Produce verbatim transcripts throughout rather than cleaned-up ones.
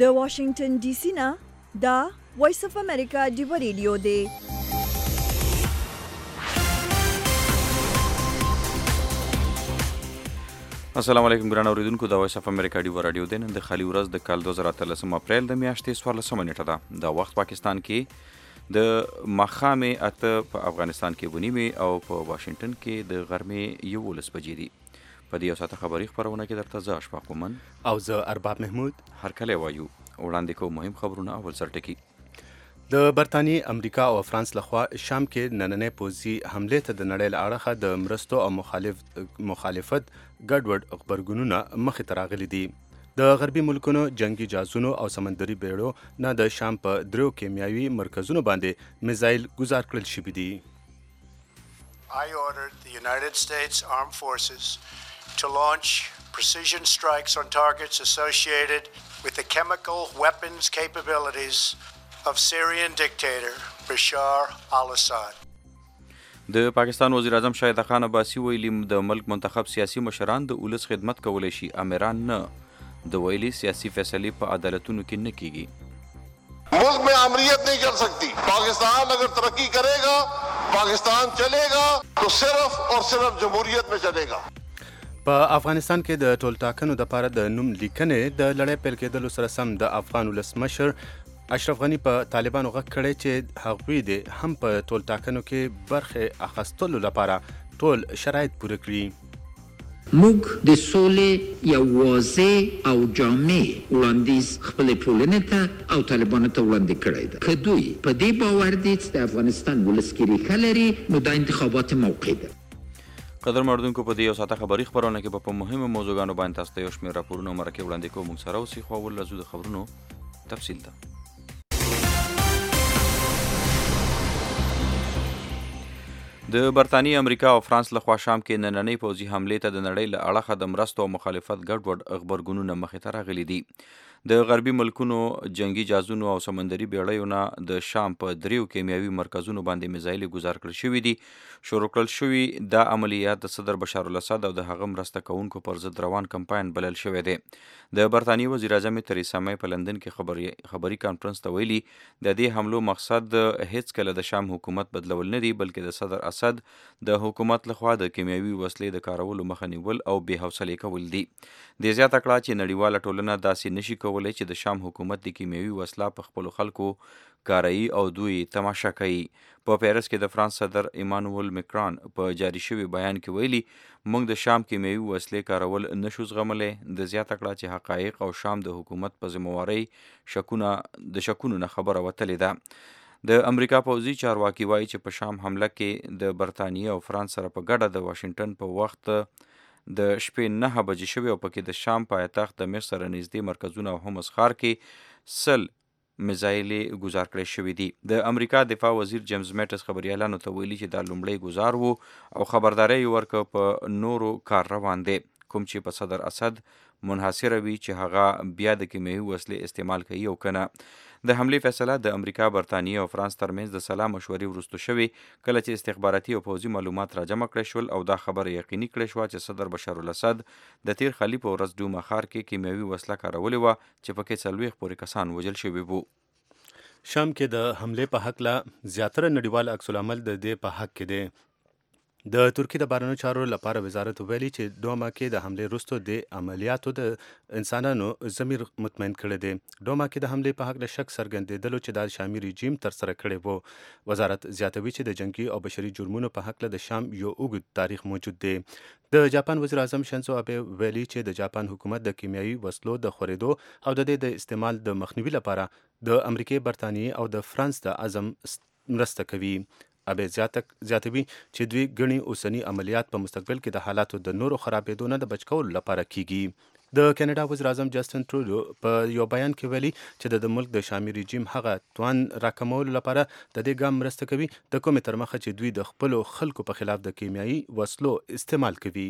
د واشنگټن ډي سي نه دا وایس اف امریکا ډیو ریډیو دی. السلام علیکم ګران اوریدونکو، د وایس اف امریکا ډیو رادیو دی. نن د خالي ورځ د کال دوه زره اتلسم اپریل د میاشتې څوارلسمه نیټه ده. د وخت پاکستان کې د ماښامې اته، په افغانستان کې اوه نیمې او په واشنګټن کې د غرمې یولس بجې دي. په دې یو ساعته خبري خپرونه کې درته زه اشفاق مومن او زه ارباب محمود هرکلی وایو. وړاندې کوو مهم خبرونه. اول سرټکي د برطانیې، امریکا او فرانس لخوا شام کې نننۍ پوځي حملې ته د نړۍ له اړخه د مرستو او مخالف مخالفت ګډوډ غبرګونونه مخې ته راغلي دي. د غربي ملکونو جنگي جهازونو او سمندري بیړیو نه د شام په دریو کیمیاوي مرکزونو باندې میزایل ګزار کړل شوي دي. I ordered the United States Armed Forces to launch precision strikes on targets associated with the chemical weapons capabilities of Syrian dictator Bashar al-Assad. د پاکستان وزیر اعظم شاهد خان عباسي ویلي د ملک منتخب سیاسي مشران د ولس خدمت کولی شي، امیران نه. د ویلي سیاسي فیصلې په عدالتونو کې نه کیږي. ملک میں آمریت نہیں چل سکتی. پاکستان اگر ترقی کرے گا، پاکستان چلے گا تو صرف اور صرف جمہوریت میں چلے گا. په افغانستان کې د ټول ټاکنو دپاره د نوم لیکنې د لړۍ پیل کېدلو سره سم د افغان ولسمشر اشرف غني په طالبانو غږ کړی چې هغوی دې هم په ټول ټاکنو کې برخې اخیستلو لپاره ټول شرایط پوره کړي. موږ د سولې یو واضح او جامع وړاندیز خپلې ټولنې ته او طالبانو ته وړاندې کړی ده. که دوی په دې باور دي چې د افغانستان ولس کې ریښه لري، نو دا انتخابات موقع ده. قدر مردونکو، په دې یو ساعته خبري خپرونه کې به په مهمو موضوعګانو باندې تاسو ته یو شمېر راپورونه مرکې وړاندې کوو. موږ سره اوسئ، خو اول راځو د خبرونو تفصیل ته. د برطانیې، امریکا او فرانس لخوا شام کې نننۍ پوځي حملې ته د نړۍ له اړخه د مرستو او مخالفت ګډوډ غبرګونونه مخې ته راغلي دي. د غربي ملکونو جنگي جهازونو او سمندري بیړیو نه د شام په دریو کیمیاوي مرکزونو باندې میزایل ګزار کړل شوي دي. شروع کړل شوي دا عملیات د صدر بشار الاسد او د هغه مرسته کوونکو پر ضد روان کمپاین بلل شوی دی. د برطانیې وزیر اعظم تریسا مې په لندن کې خبري خبري کانفرنس ته ویلي د دې حملو مقصد هیڅ کله د شام حکومت بدلول نه دی، بلکې د صدر اسد د حکومت لخوا د کیمیاوي وسلې د کارولو مخه نیول او بې حوصلې کول دي. د زیاته کړه چې نړیواله ټولنه داسې نشي کولی چې د شام حکومت د کیمیاوي وسله په خپلو خلکو کاروي او دوی تماشا کوي. په پیرس کې د فرانس صدر ایمانوئل مکران په جاري شوي بیان کې ویلي موږ د شام کیمیاوي وسلې کارول نشو زغملی. د زیاته کړه چې حقایق او شام د حکومت په ذمهوارۍ شکونه د شکونو نه خبره وتلې ده. د امریکا پوځي چارواکي وایي چې په شام حمله کې د برطانیې او فرانس سره په ګډه د واشنګټن په وخت د شپې نهه بجې شوې او پکې د شام پایتخت د مصر سره نږدې مرکزونه او همس ښار کې سل میزایلې ګزار کړی شوي دي. د امریکا دفاع وزیر جیمز میټس خبریالانو ته ویلي چې دا لومړی ګزار و او خبرداری یې ورکړه په نورو کار روان دی، کوم چې په صدر اسد منحصره وي چې هغه بیا د کیمیاوي وسلې استعمال کوي او کنه. د حملې فیصله د امریکا، برطانیې او فرانس ترمنځ د سلا مشورې وروسته شوې، کله چې استخباراتي او پوځي معلومات راجمع کړی شول او دا خبره یقیني کړې شوه چې صدر بشار الاسد د تیر خالي په ورځ ډوما ښار کې کیمیاوي وسله کارولې وه چې پکې څلوېښت پورې کسان وژل شوي وو. شام کې د حملې په هکله زیاتره نړیوال عکس العمل د دې په حق کې دی. د ترکیې د بهرنیو چارو لپاره وزارت ویلي چې ډوما کې د حملې وروسته د عملیاتو د انسانانو ضمیر مطمئن کړی دی. ډوما کې د حملې په هکله شک څرګندېدلو چې دا شامي رژیم ترسره کړی و. وزارت زیاتوي چې د جنګي او بشري جرمونو په هکله د شام یو اوږد تاریخ موجود دی. د جاپان وزیر اعظم شینزو آبه ویلي چې د جاپان حکومت د کیمیاوي وسلو د خورېدو او د دې د استعمال د مخنیوي لپاره د امریکې، برطانیې او د فرانس د عزم مرسته کوي. ابه زیاتوي چې دوی ګڼي اوسنی عملیات په مستقبل کې د حالاتو د نورو خرابېدو نه د بچ کولو لپاره کیږي. د کینیډا وزیر اعظم جسټن ټروډو په یو بیان کې ویلي چې د ملک د شامي رژیم هغه توان راکمولو لپاره د دې ګام مرسته کوي د کومې تر مخه چې دوی د خپلو خلکو په خلاف د کیمیاوي وسلو استعمال کوي.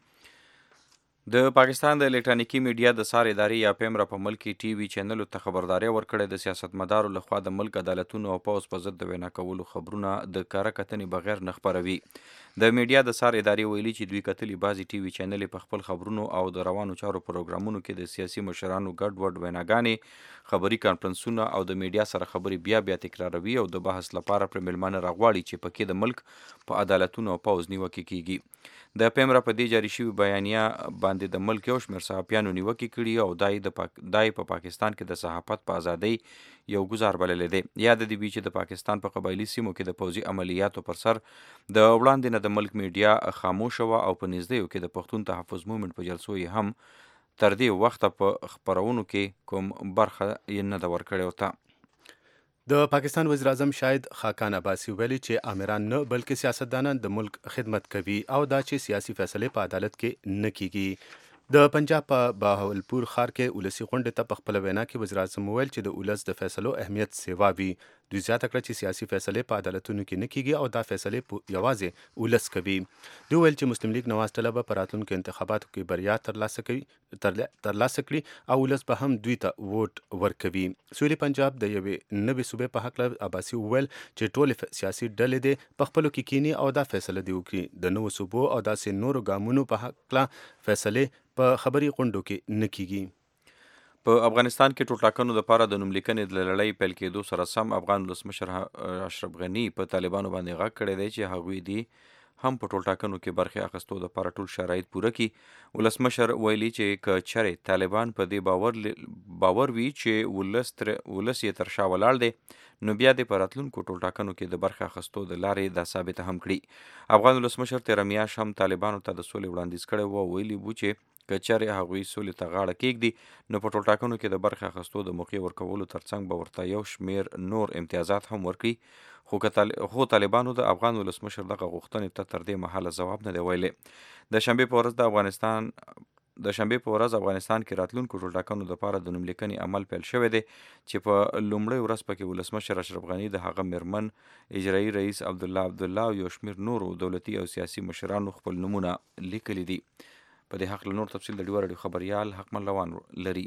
د پاکستان د الکترونیکي میډیا د سار ادارې یا پیمرا په ملک کې ټي وي چینلو ته خبرداری ورکړې د سیاستمدارو لخوا د ملک عدالتونو او پوز په ضد د وینا کولو خبرونه د کاره کتنې بغیر نه خپروي. د میډیا د سار ادارې ویلي چې دوی کتلي بعضې ټي وي چینلې په خپل خبرونو او د روانو چارو پروګرامونو کې د سیاسي مشرانو ګډ وډ ویناګانې، خبري کانفرنسونه او د میډیا سره خبرې بیا بیا تکراروي او د بحث لپاره پر میلمانه راغواړي چې پکې د ملک په عدالتونو او پوځ نیوکې کیږي. د پیمرا په دې جاري شوي بیانیه باندې د ملک یو شمېر صحافیانو نیوکې کړي او دای د پاک... دای په پاکستان کې د صحافت په ازادۍ یو ګزار بللی دی. یاد دې وي چې د پاکستان په قبایلي سیمو کې د پوځي عملیاتو پر سر د وړاندې نه د ملک میډیا خاموشه وه او په نږدېیو کې د پښتون تحفظ مومنټ په جلسو یې هم تر دې وخته په خپرونو کې کوم برخه یې نه ده ورکړې ورته. د پاکستان وزیر اعظم شاهد خاقان عباسي ویلي چې آمران نه بلکې سیاستدانان د ملک خدمت کوي او دا چې سیاسي فیصلې په عدالت کې نه کیږي. د پنجاب په بهاولپور ښار کې ولسي غونډې ته په خپله وینا کې وزیر اعظم وویل چې د ولس د فیصلو اهمیت سیوا وي. دوی زیاته کړه چې سیاسي فیصلې په عدالتونو کې نه کیږي او دا فیصلې یوازې ولس کوي. دوی ویل چې مسلم لیگ نواز ډله به په راتلونکو انتخاباتو کې بریا ترلاسه کوي ترلاسه کړي او ولس به هم دوی ته ووټ ورکوي. سویلي پنجاب د یوې نوې صوبې په هکله عباسي وویل چې ټولې سیاسي ډلې دې په خپلو کې کینی او دا فیصله دې وکړي. د نوو صوبو او داسې نورو ګامونو په هکله فیصلې په خبري غونډو کې نه کیږي. په افغانستان کې ټولټاکنو لپاره د نوملیکنې د لړۍ پیل کېدو سره سم افغان ولسمشر اشرف غني په طالبانو باندې غږ کړی دی چې هغوی دي هم په ټولټاکنو کې برخې اخیستو لپاره ټول شرایط پوره کړي. ولسمشر ویلي چې که چېرې طالبان په دې باور باور وي چې ولس تر ولس یې تر شا ولاړ دی نو بیا دې په راتلونکو ټولټاکنو کې د برخې اخیستو د لارې دا ثابته هم کړي. افغان ولسمشر تېره میاشت هم طالبانو ته د سولې وړاندیز کړی و او ویلي و چې که چېرې هغوی سولې ته غاړه کېږدي نو په ټولټاکنو کې د برخې اخیستو د موقع ورکولو ترڅنګ به ورته یو شمېر نور امتیازات هم ورکړي. خو خو طالبانو د افغان ولسمشر دغه غوښتنې ته تر دې مهاله ځواب نه دی ویلی. د شنبې په ورځ د افغانستان د شنبې په ورځ افغانستان کې راتلونکو ټولټاکنو لپاره د نوملیکنې عمل پیل شوی دی چې په لومړۍ ورځ پکې ولسمشر اشرف غني د هغه میرمن اجرایي رئیس عبدالله عبدالله او یو شمېر نورو دولتي او سیاسي مشرانو خپل نومونه لیکلي دي. په دې حق له نور تفصیل د ډیوه راډیو خبریال حکمل لوان لري.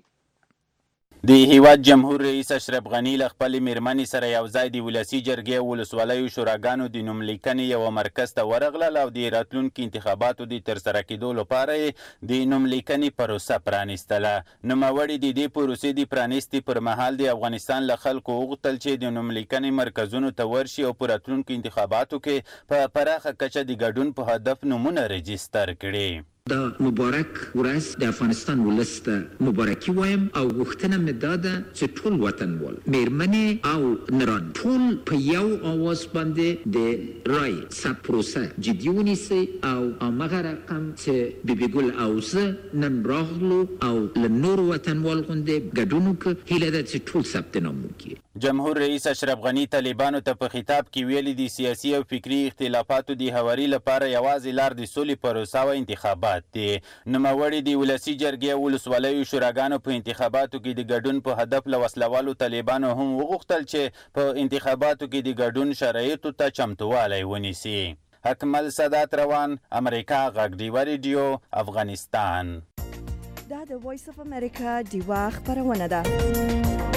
د هیواد جمهور رئیس اشرف غني له خپلې میرمنې سره یو ځای د ولسي جرګې او ولسوالیو شوراګانو د نوملیکنې یوه مرکز ته ورغلل او د راتلونکي انتخاباتو د ترسره کېدو لپاره یې د نوملیکنې پروسه پرانیستله. نوموړي د دې پروسې د پرانیستې پر مهال د افغانستان له خلکو وغوښتل چې د نوملیکنې مرکزونو ته ورشي او په راتلونکو انتخاباتو کې په پراخه کچه د ګډون په هدف نومونه رجستر کړي. دا مبارک ورځ د افغانستان ولس ته مبارکي وایم او غوښتنه مې دا ده چې ټول وطنوال میرمنې او نران ټول په یو اواز باندې د رای ثبت پروسه جدي ونیسي او هماغه رقم چې بیبي ګل او زه نن راغلو او له نورو وطنوال غوندې ګډون وکړو. هیله ده چې ټول ثبت نام وکړي. جمهور رئیس اشرف غني طالبانو ته په خطاب کې ویلي دي سیاسي او فکري اختلافاتو د هواري لپاره یوازې لار د سولې پروسه او انتخابات دي. نوموړي د ولسي جرګې او ولسوالیو شوراګانو په انتخاباتو کې د ګډون په هدف له وسلوالو طالبانو هم وغوښتل چې په انتخاباتو کې د ګډون شرایطو ته چمتووالی ونیسي. حکمل سادات روان، امریکا غږ ډیوه ریډیو، افغانستان. دا د وایس اف امریکا ډیوه خپرونه ده.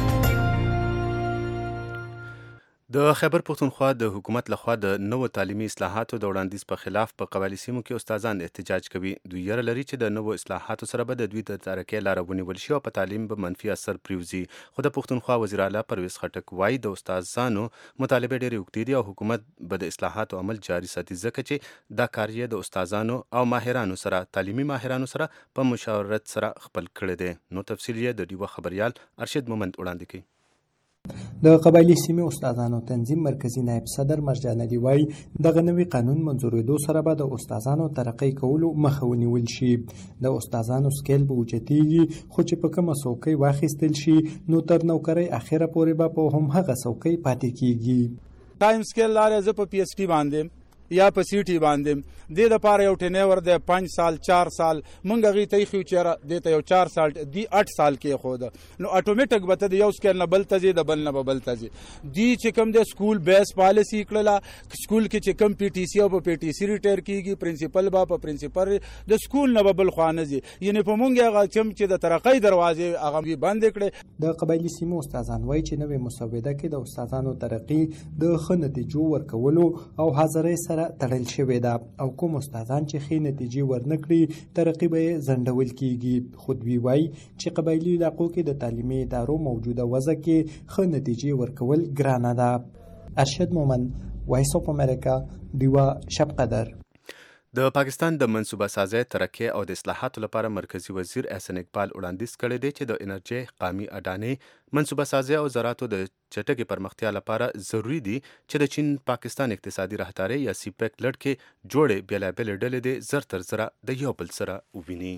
د خیبر پښتونخوا د حکومت لخوا د نوو تعلیمي اصلاحاتو د وړاندیز په خلاف په قبایلي سیمو کې استادان احتجاج کوي. دوی یره لري چې د نوو اصلاحاتو سره به د دوی د ترقۍ لاره ونیول شي او په تعلیم به منفي اثر پرېوځي. خو د پښتونخوا وزیر اعلی پرویز خټک وایي د استادانو مطالبې ډېرې اوږدې دي او حکومت به د اصلاحاتو عمل جاري ساتي ځکه چې دا کار یې د استادانو او ماهرانو سره تعلیمي ماهرانو سره په مشاورت سره خپل کړی دی. نو تفصیل یې د ډیوه خبریال ارشد مومند وړاندې کوي. د قبایلي سیمې استادانو تنظیم مرکزی نایب صدر مرجان علي وایي دغه نوي قانون منظورېدو سره به د استادانو ترقۍ کولو مخه ونیول شي. د استادانو سکیل به اوچتېږي خو چې په کومه څوکۍ واخیستل شي نو تر نوکرۍ اخره پورې به په همهغه څوکۍ پاتې کیږي. ټایم سکیل لارې زه په پی ایچ ډي باندې یا په سی ټي باندې دې لپاره یو ټینیور دی پنځ سال چار سال مونږ هغې ته ایښي چېرې دې ته یو چار سال دی اټ سال کېښوده نو اټومیټک به ته د یو سکیل نه بل ته ځې د بل نه به بل ته ځې. دوی چې کوم دی سکول بیس پالیسي کړله سکول کې چې کوم پی ټي سی او په پی ټي سی ریټایر کېږي پرنسپل به په پرنسپل د سکول نه به بل خوا نه ځي. یعنې په مونږ هغه کوم چې د ترقۍ دروازې هغه دوی بندې کړې. د قبایلي سیمو استادان وایي چې نوې مسوده کې د استادانو ترقي د ښه نتیجو ورکولو او حاضرۍ سره سره تړل شوې ده او کوم استادان چې ښې نتیجې ورنکړي ترقي به یې ځنډول کیږي. خودوي وایي چې قبایلي علاقو کې د تعلیمي ادارو موجوده وضع کې ښه نتیجې ورکول ګرانه ده. ارشد مومن، وایس اف امریکا، دیوا شب قدر. د پاکستان د منصوبه سازۍ ترقۍ او د اصلاحاتو لپاره مرکزی وزیر احسن اقبال وړاندیز کړی دی چې د انرژۍ قامي اډانې، منصوبه سازۍ او زراعتو د چټکې پرمختیا لپاره ضروری دي چې د چین پاکستان اقتصادي راهدارۍ یا سیپیک لړ کې جوړې بېلابېلې ډلې دې زر تر زره د یو بل سره وویني.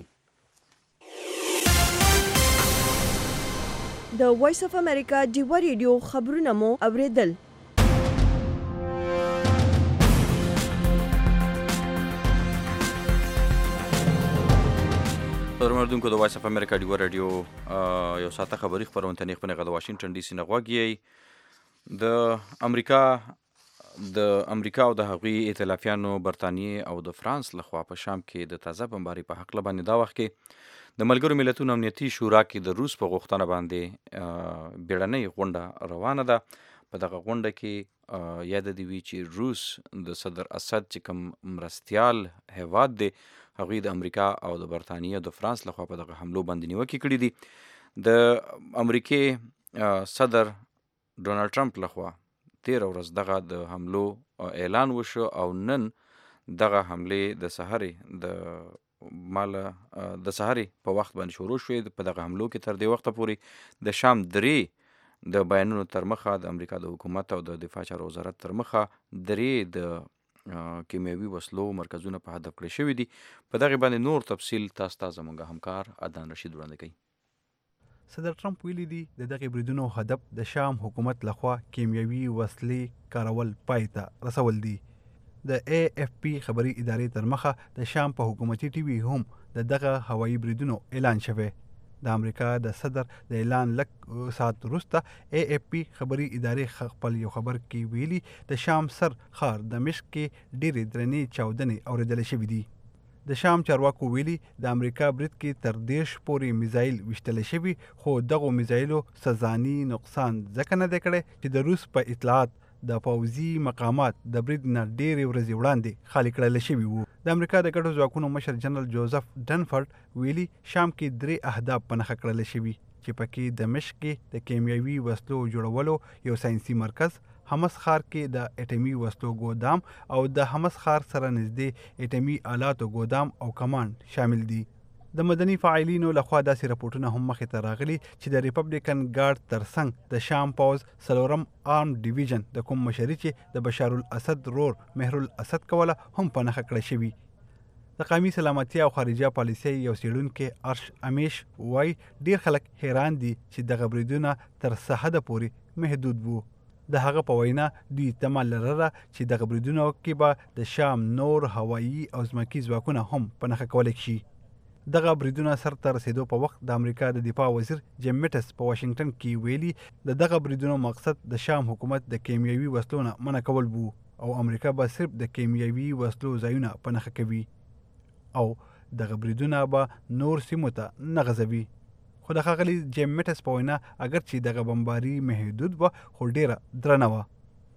د وایس اف امریکا ډیوا ریډیو خبرونه مو اوریدل. درمردونکو د وایس اف امریکا ډیوا رادیو یو ساعته خبري خپرونه نه خپنه د واشنگټن ډي سي نه غواګي. د امریکا د امریکا او د هغوی ائتلافیانو برتانیې او د فرانس لخوا په شام کې د تازه بمباري په حق باندې دا وخت کې د ملګرو ملتونو امنیتي شورا کې د روس په غوښتنه باندې بیړنۍ غونډه روانه ده. په دغه غونډه کې یاد دی وی چې روس د صدر اسد چې کوم مرستیال هیواد دی هغوی د امریکا او د برتانیې او د فرانس لخوا په دغه حملو باندې نیوکې کړي دي. د امریکې صدر ډونالډ ټرمپ لخوا تیره ورځ دغه د حملو اعلان وشو او نن دغه حملې د سحرې د مال د سحرې په وخت باندې شروع شوې. په دغه حملو کې تر دې وخته پورې د شام درې د بیانونو تر مخه د امریکا د حکومت او د دفاع چارو وزارت تر مخه درې د کیمیاوي وسلو مرکزونه په هدف کړی شوي دي. په دغه باندې نور تفصیل تاسو ته زموږ همکار عدنان رشید وړاندې کوي. صدر ټرمپ ویلي دي د دغه بریدونو هدف د شام حکومت لخوا کیمیاوي وسلې کارول پای ته رسول دي. د ای اف پی خبري ادارې تر مخه د شام په حکومتي ټي وي هم د دغه هوایي بریدونو اعلان شوی. د امریکا د صدر د اعلان لږ ساعت وروسته ای اف پی خبري ادارې خپل یو خبر کې ویلي د شام سر ښار دمشق کې ډېرې درنې چاودنې اورېدل شوي دي. د شام چارواکو ویلي د امریکا برید کې تر دېرش پورې میزایل ویشتل شوي، خو دغو میزایلو سزاني نقصان ځکه نه دی کړی چې د روس په اطلاعات د پوځي مقامات د برید نه ډېرې ورځې وړاندې خالي کړل شوي وو. د امریکا د ګډو ځواکونو مشر جنرال جوزف ډنفورد ویلي شام کې درې اهداف په نښه کړل شوي چې پکې دمشق کې د کیمیاوي وسلو جوړولو یو ساینسي مرکز، حمص ښار کې د اټمي وسلو ګودام او د حمص ښار سره نږدې اټمي آلاتو ګودام او کمانډ شامل دي. د مدني فعالینو لخوا داسې راپورټونه هم مخې ته راغلي چې د ریپبلیکن ګارد ترڅنګ د شام پوځ څلورم آرم ډیویژن د کوم مشري چې د بشار الاسد رور مهر الاسد کوله هم په نښه کړی شوي. د قومي سلامتیا او خارجه پالیسۍ یو څېړونکی ارش امیش وایي ډېر خلک حیران دي چې دغه بریدونه تر څه حده پورې محدود وو. د هغه په وینا دوی تمه لرله چې دغه بریدونو کې به د شام نور هوایي او ځمکي ځواکونه هم په نښه کولی شي. دغه بریدونه سر ته رسیدو په وخت د امریکا د دفاع وزیر جیم میټس په واشنگټن کې ویلي د دغه بریدونو مقصد د شام حکومت د کیمیاوي وسلو نه منع کول وو او امریکا به صرف د کیمیاوي وسلو ځایونه په نښه کوي او دغه بریدونه به نور سیمو ته نه غځوي. خو د ښاغلي جیم میټس په وینا اگر چې دغه بمباري محدود وه خو ډیره درنه وه.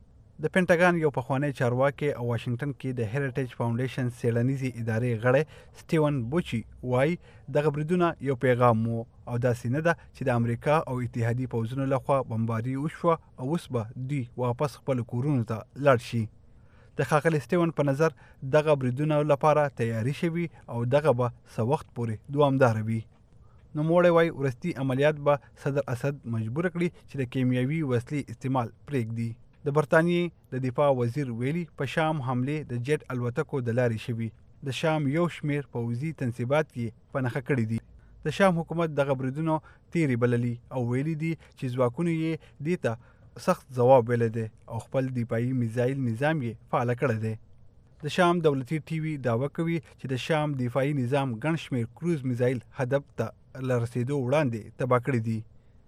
د پینټاګان یو پخوانی چارواکي او واشنگټن کې د هیریټیج فاونډیشن څېړنیزې ادارې غړی سټیون بوچي وایي دغه بریدونه یو پیغام وو او داسې نه ده چې د امریکا او اتحادي پوځونو لخوا بمباري وشوه او اوس به دوی واپس خپلو کورونو ته لاړ شي. د ښاغلي سټیون په نظر دغه بریدونو لپاره تیاری شوي او دغه به څه وخت پورې دوامداره وي. نوموړی وایي وروستي عملیات به صدر اسد مجبور کړي چې د کیمیاوي وسلې استعمال پرېږدي. د برتانیې د دفاع وزیر ویلي په شام حملې د جیټ الوتکو د لارې شوي. د شام یو شمیر پوځي تنصیبات یې په نښه کړي دي. د شام حکومت دغه بریدونو تیرې بللي او ویلي دي چې ځواکونو یې دې ته سخت ځواب ویلی دی او خپل دفاعي میزایل نظام یې فعاله کړی دی. د شام دولتي ټي وي دعوه کوي چې د شام دفاعي نظام ګڼ شمیر کروز میزایل هدف ته له رسېدو وړاندې تباه کړي دي.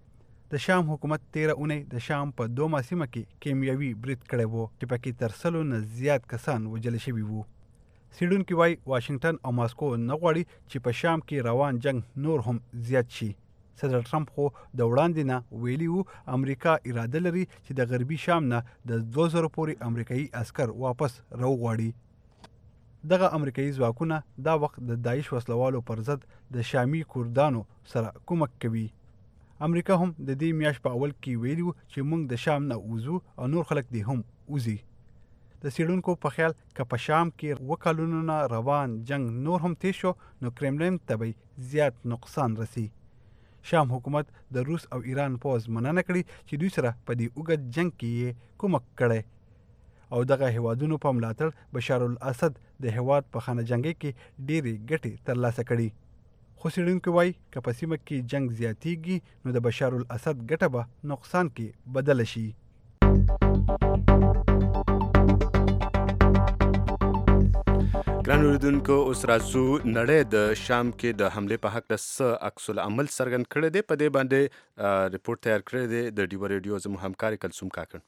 د شام حکومت تیره اونۍ د شام په دوما سیمه کې کیمیاوي برید کړی و چې پکې تر سلو نه زیات کسان وژل شوي وو. څېړونکي وایي واشنګټن او ماسکو نه غواړي چې په شام کې روان جنگ نور هم زیات شي. صدر ټرمپ خو د وړاندې نه ویلي وو امریکا اراده لري چې د غربي شام نه د دوه زره پورې امریکایي عسکر واپس راوغواړي. دغه امریکایي ځواکونه دا وخت د داعش وسلوالو پر ضد د شامي کردانو سره کومک کوي. امریکا هم د دې میاشت په اول کې ویلي وو چې موږ د شام نه وځو او نور خلک دې هم وځي. د څېړونکو په خیال که په شام کې اووه کلونو نه روان جنگ نور هم تېز شو نو کرملین ته به زیات نقصان رسي. شام حکومت د روس او ایران پوځ مننه کړي چې دوی سره په دې اوږد جنگ کې یې کومک کړی او دغه هیوادونو په ملاتړ بشار الاسد د هیواد په خانه جنګۍ کې ډېرې ګټې ترلاسه کړي. خو څېړونکي وایي که په سیمه کې جنگ زیاتیږي نو د بشار الاسد ګټه به نقصان کې بدله شي. ګران اوریدونکو اوس راځو نړۍ د شام کې د حملې په هکله څه عکس العمل څرګند کړی دی. په دې باندې ریپورټ تیار کړی دی د ډیوه ریډیو زموږ همکاري کلثوم کاکړ.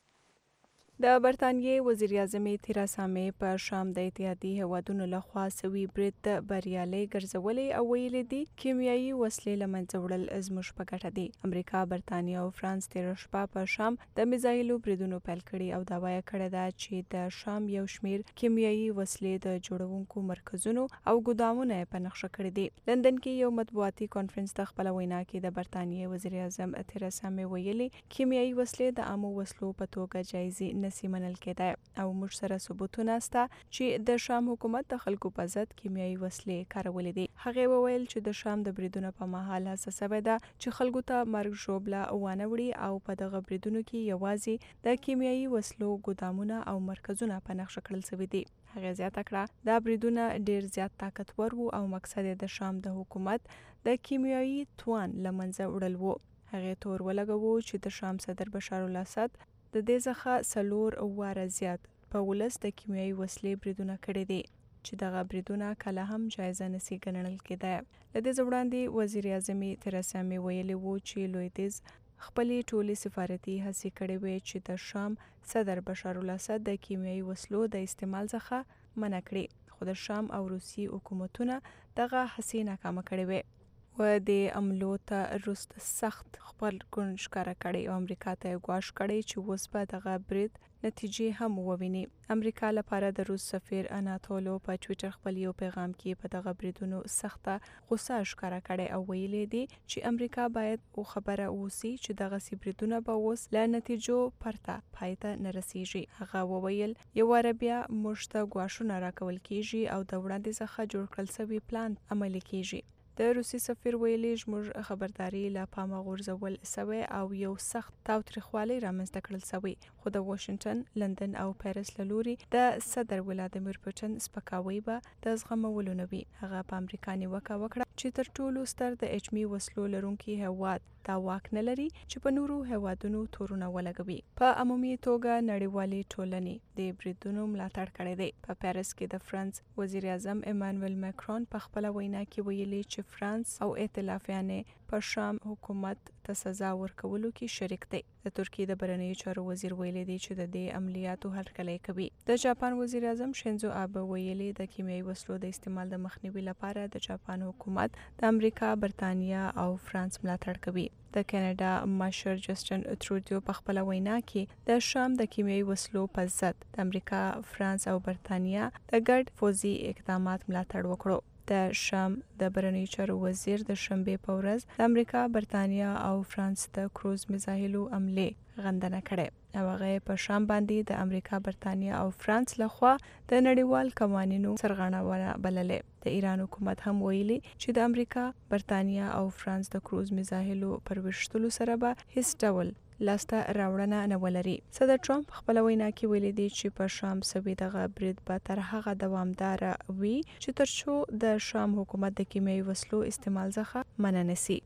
د برطانیې وزیر اعظم تیراسا مې په شام د اتحادیې هیوادونو لخوا سوي برید بریالۍ ګرځولې او ویلي دي کیمیايي وسلې له منځه وړل زموږ په ګټه دي. امریکا، برطانیه او فرانس تېره شپه په شام د میزایلو بریدونو پیل کړي او دعوا یې کړې ده چې د شام یو شمېر کیمیايي وسلې د جوړونکو مرکزونو او ګودامونه یې په نقشه کړي دي. لندن کې یو مطبوعاتي کانفرنس د خپله وینا کې د برطانیې وزیر اعظم تیراسا مې ویلي کیمیايي وسلې د عامو وسلو په توګه جایزې نسی منل کېده او موږ سره ثبوتونه شته چې د شام حکومت د خلکو په ضد کیمیايي وسلې کارولې دي. هغې وویل چې د شام د بریدونو په مهال هڅه شوې ده چې خلکو ته مرګ ژوبله وانه وړي او په دغه بریدونو کې یوازې د کیمیايي وسلو ګودامونه او مرکزونه په نقشه کړل شوي دي. هغې زیاته کړه دا بریدونه ډېر زیات طاقتور وو او مقصد د شام د حکومت د کیمیايي توان له منځه وړل وو. هغې تور ولګوو چې د شام صدر بشار الاسد د دې څخه څلور واره زیات په ولس د کیمیايي وسلې بریدونه کړي دي چې دغه بریدونه کله هم جایزه نسی ګڼل کېده. له دې وړاندې وزیر اعظم تیراسا مې ویلي وو چې لویدیځ خپلې ټولې سفارتي هڅې کړې وې چې د شام صدر بشار الاسد د کیمیايي وسلو د استعمال څخه منع کړي، خو د شام او روسي حکومتونه دغه هڅې ناکامه کړې وې و د عملو ته روس سخت غبرګون ښکاره کړی او امریکا ته یې ګواښ کړی چې اوس به دغه برید نتیجې هم وویني. امریکا لپاره د روس سفیر اناتولو په ټویټر خپل یو پیغام کې په دغه بریدونو سخته غوسه ښکاره کړې او ویلي دي چې امریکا باید او خبره اوسي چې دغه بریدونه به اوس له نتیجو پرته پای ته نه رسیږي. هغه وویل یوه بیا موږ ته ګواښونه راکول کیږي او د وړاندې څخه جوړ کړل شوی پلان عملي کیږي. د روسي سفیر ویلي زموږ خبرداري له پامه غورځول شوی او یو سخت تاوتریخوالی رامنځته کړل شوی، خو د واشنګټن، لندن او پیرس له لوري د صدر ولادیمیر پوتین سپکاوی به د زغمولو نه وي. هغه په امریکا نیوکه وکړه چې تر ټولو ستر د اټومي وسلو لرونکي هیواد دا واک نه لري چې په نورو هیوادونو تورونه ولګوي. په عمومي توګه نړیوالې ټولنې د بریدونو ملاتړ کړی دی. په پیرس کې د فرانس وزیر اعظم ایمانویل ماکرون په خپله وینا کې ویلي چې فرانس او ائتلافیانې په شام حکومت ته سزا ورکولو کې شریک دی. د ترکیې د بهرنیو چارو وزیر ویلي دی چې د دې عملیاتو هرکلی کوي. د جاپان وزیر اعظم شینزو آبه ویلي د کیمیايي وسلو د استعمال د مخنیوي لپاره د جاپان حکومت د امریکا، برطانیه او فرانس ملاتړ کوي. د کاناډا مشر جسټن ترودو په خپله وینا کې د شام د کیمیايي وسلو په ضد د امریکا، فرانس او برطانیه د ګډ فوزي اقدامات ملاتړ وکړو. د شام د بهرنیو چارو وزیر د شنبې په ورځ د امریکا، برطانیه او فرانس د کروز میزایلو حملې غندنه کړې او هغه په شام باندې د امریکا، برطانیه او فرانس لخوا د نړیوال قوانینو سرغړونه بللې. د ایران حکومت هم ویلي چې د امریکا، برطانیه او فرانس د کروز میزایلو پر ویشتلو سره به هیڅ ډول لاسته راوړنه نه ولري. صدر ټرمپ خپله وینا کې ویلي دی چې په شام سوي دغه برید به تر هغه دوامداره وي چې تر څو د شام حکومت د کیمیايي وسلو استعمال څخه منع نشي.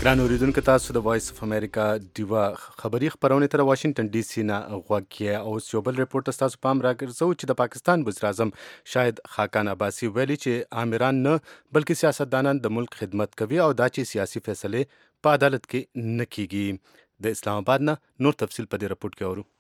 ګران اوریدونکو تاسو د وایس اف امریکا ډیوا خبری خبرونه تر واشنگټن ډي سي نه غوږی او یو بل ریپورت تاسو پام راګرځو چې د پاکستان وزیر اعظم شاهد خاقان عباسي ویلي چې آمران نه بلکې سیاستدانان د ملک خدمت کوي او دا چې سیاسي فیصله په عدالت کې نه کیږي. د اسلام آباد نه نور تفصیل په دې رپورت کې اورو.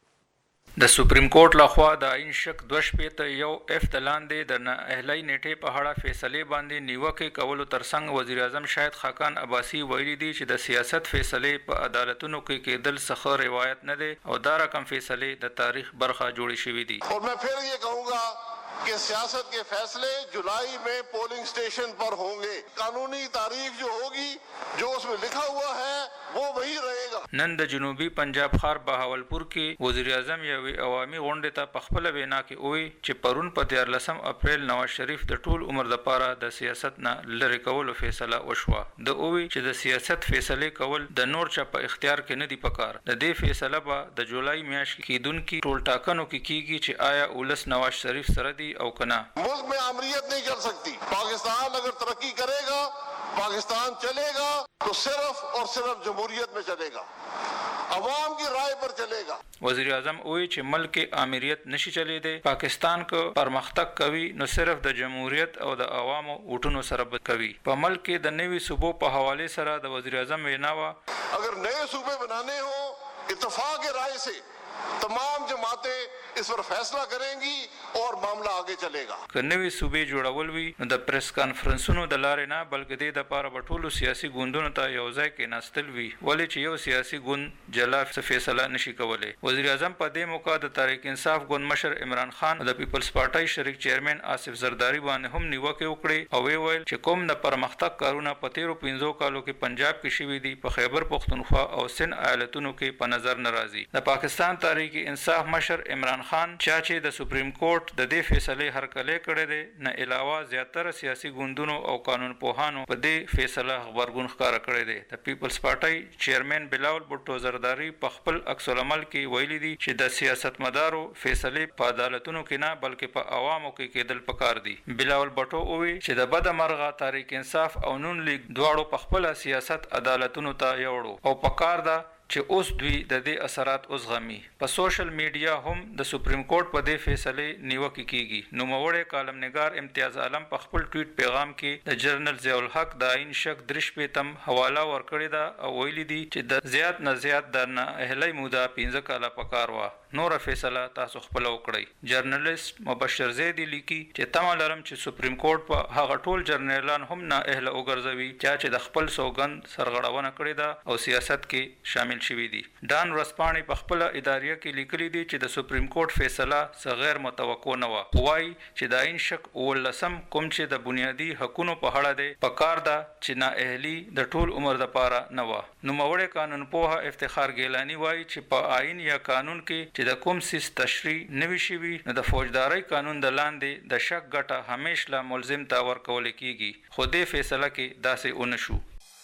د سپریم کورټ لخوا د عین شک دوه شپېته یو اف د لاندې د نااهلۍ نیټې په اړه فیصلې باندې نیوکې کولو ترڅنګ وزیر اعظم شاهد خاقان عباسي ویلي دي چې د سیاست فیصلې په عدالتونو کې کېدل څخه روایت نه دی او دا رقم فیصلې د تاریخ برخه جوړې شوې دي. اور میں پھر یہ کہوں گا کہ سیاست کے فیصلے جولائی میں پولنگ سٹیشن پر ہوں گے. قانونی تاریخ جو ہوگی جو اس میں لکھا ہوا ہے وہ وہی رہے گا. نن د جنوبي پنجاب ښار بهاولپور کې وزیر اعظم یوې عوامي غونډې ته په خپله وینا کې وویل چې پرون په دیارلسم اپریل نواز شریف د ټول عمر دپاره د سیاست نه لرې کولو فیصله وشوه. د وویل چې د سیاست فیصلې کول د نور چا په اختیار کې نه دي پکار. د دې فیصله به د جولای میاشت کې کیدونکي ټول ټاکنو کې کیږي چې آیا ولس نواز شریف سره دی او کنه. ملک میں آمریت نہیں چل سکتی. پاکستان اگر ترقی کرے گا پاکستان چلے گا تو صرف اور صرف جمہوریت میں چلے گا, عوام کی رائے پر چلے گا. وزیر اعظم وی چې ملک آمریت نشي چلی دی, پاکستان کو پرمختګ کوي نو صرف د جمهوریت او د عوامو ووټونو سره به کوي. په ملک کې د نوي صوبو په حواله سره د وزیر اعظم وینا وا اگر نئے صوبے بنانے ہوں اتفاق رائے سے تمام جماعتیں اس پر فیصلہ کریں گی اور معاملہ آگے چلے گا. که نوې صوبې جوړول وي نو د پریس کانفرنسونو د لارې نه بلکې دې دپاره به ټولو سیاسي ګوندونو ته یو ځای کېناستل وي, ولې چې یو سیاسي ګوند جلا څه فیصله نشي کولی. وزیر اعظم په دې موقع د تحریک انصاف ګوند مشر عمران خان او د پیپلز پارټۍ شریک چیرمن آصف زرداری باندې هم نیوکې وکړې او ویې ویل چې کوم د پرمختګ کارونه په تېرو پنځو کالو کې پنجاب کې شوي دي په خیبر پښتونخوا او سند ایالتونو کې په نظر نه راځي. د پاکستان تحریک انصاف مشر عمران خان چا چې د سپریم کورټ د دې فیصلې هرکلی کړی دی نه علاوه زیاتره سیاسي ګوندونو او قانون پوهانو په دې فیصله غبرګون ښکاره کړی دی. د پیپلز پارټۍ چیرمن بلاول بوټو زرداری په خپل عکس العمل کې ویلي دي چې د سیاستمدارو فیصلې په عدالتونو کې نه بلکې په عوامو کې کېدل پکار دي. بلاول بوټو وویل چې د بده مرغه تحریک انصاف او نون لیگ دواړو په خپله سیاست عدالتونو ته یوړو او پکار ده چې اوس دوی د دې اثرات وزغمي. په سوشل میډیا هم د سپریم کورټ په دې فیصلې نیوکې کیږي. نوموړی کالم نګار امتیاز عالم په خپل ټویټ پیغام کې د جرنل ضیاء الحق د عین شک درې شپېتم حواله ورکړې ده او ویلي دي چې د زیات نه زیات د نااهلۍ موده پنځه کاله پکار وه. نوره فیصله تاسو خپله وکړئ. جرنلیست مبشر زیدي لیکي چې تمه لرم چې سپریم کورټ په هغه ټول جرنیلان هم نااهله وګرځوي چا چې د خپل سوګند سرغړونه کړې ده او سیاست کې شامل شوي دي. ډان ورځپاڼې په خپله اداریه کې لیکلي دي چې د سپریم کورټ فیصله څه غیر متوقع نه وه. وایي چې د عین شک اوولسم کوم چې د بنیادي حقونو په اړه دی پکار ده چې نااهلي د ټول عمر دپاره نه وه. نوموړی قانون پوه افتخار ګیلاني وایي چې په آئین یا قانون کې چې د کوم څیز تشریح نوي شوي نو د فوجدارۍ قانون د لاندې د شک ګټه همیش له ملزم ته ورکولی کیږي, خو دې فیصله کې داسې ونه شو.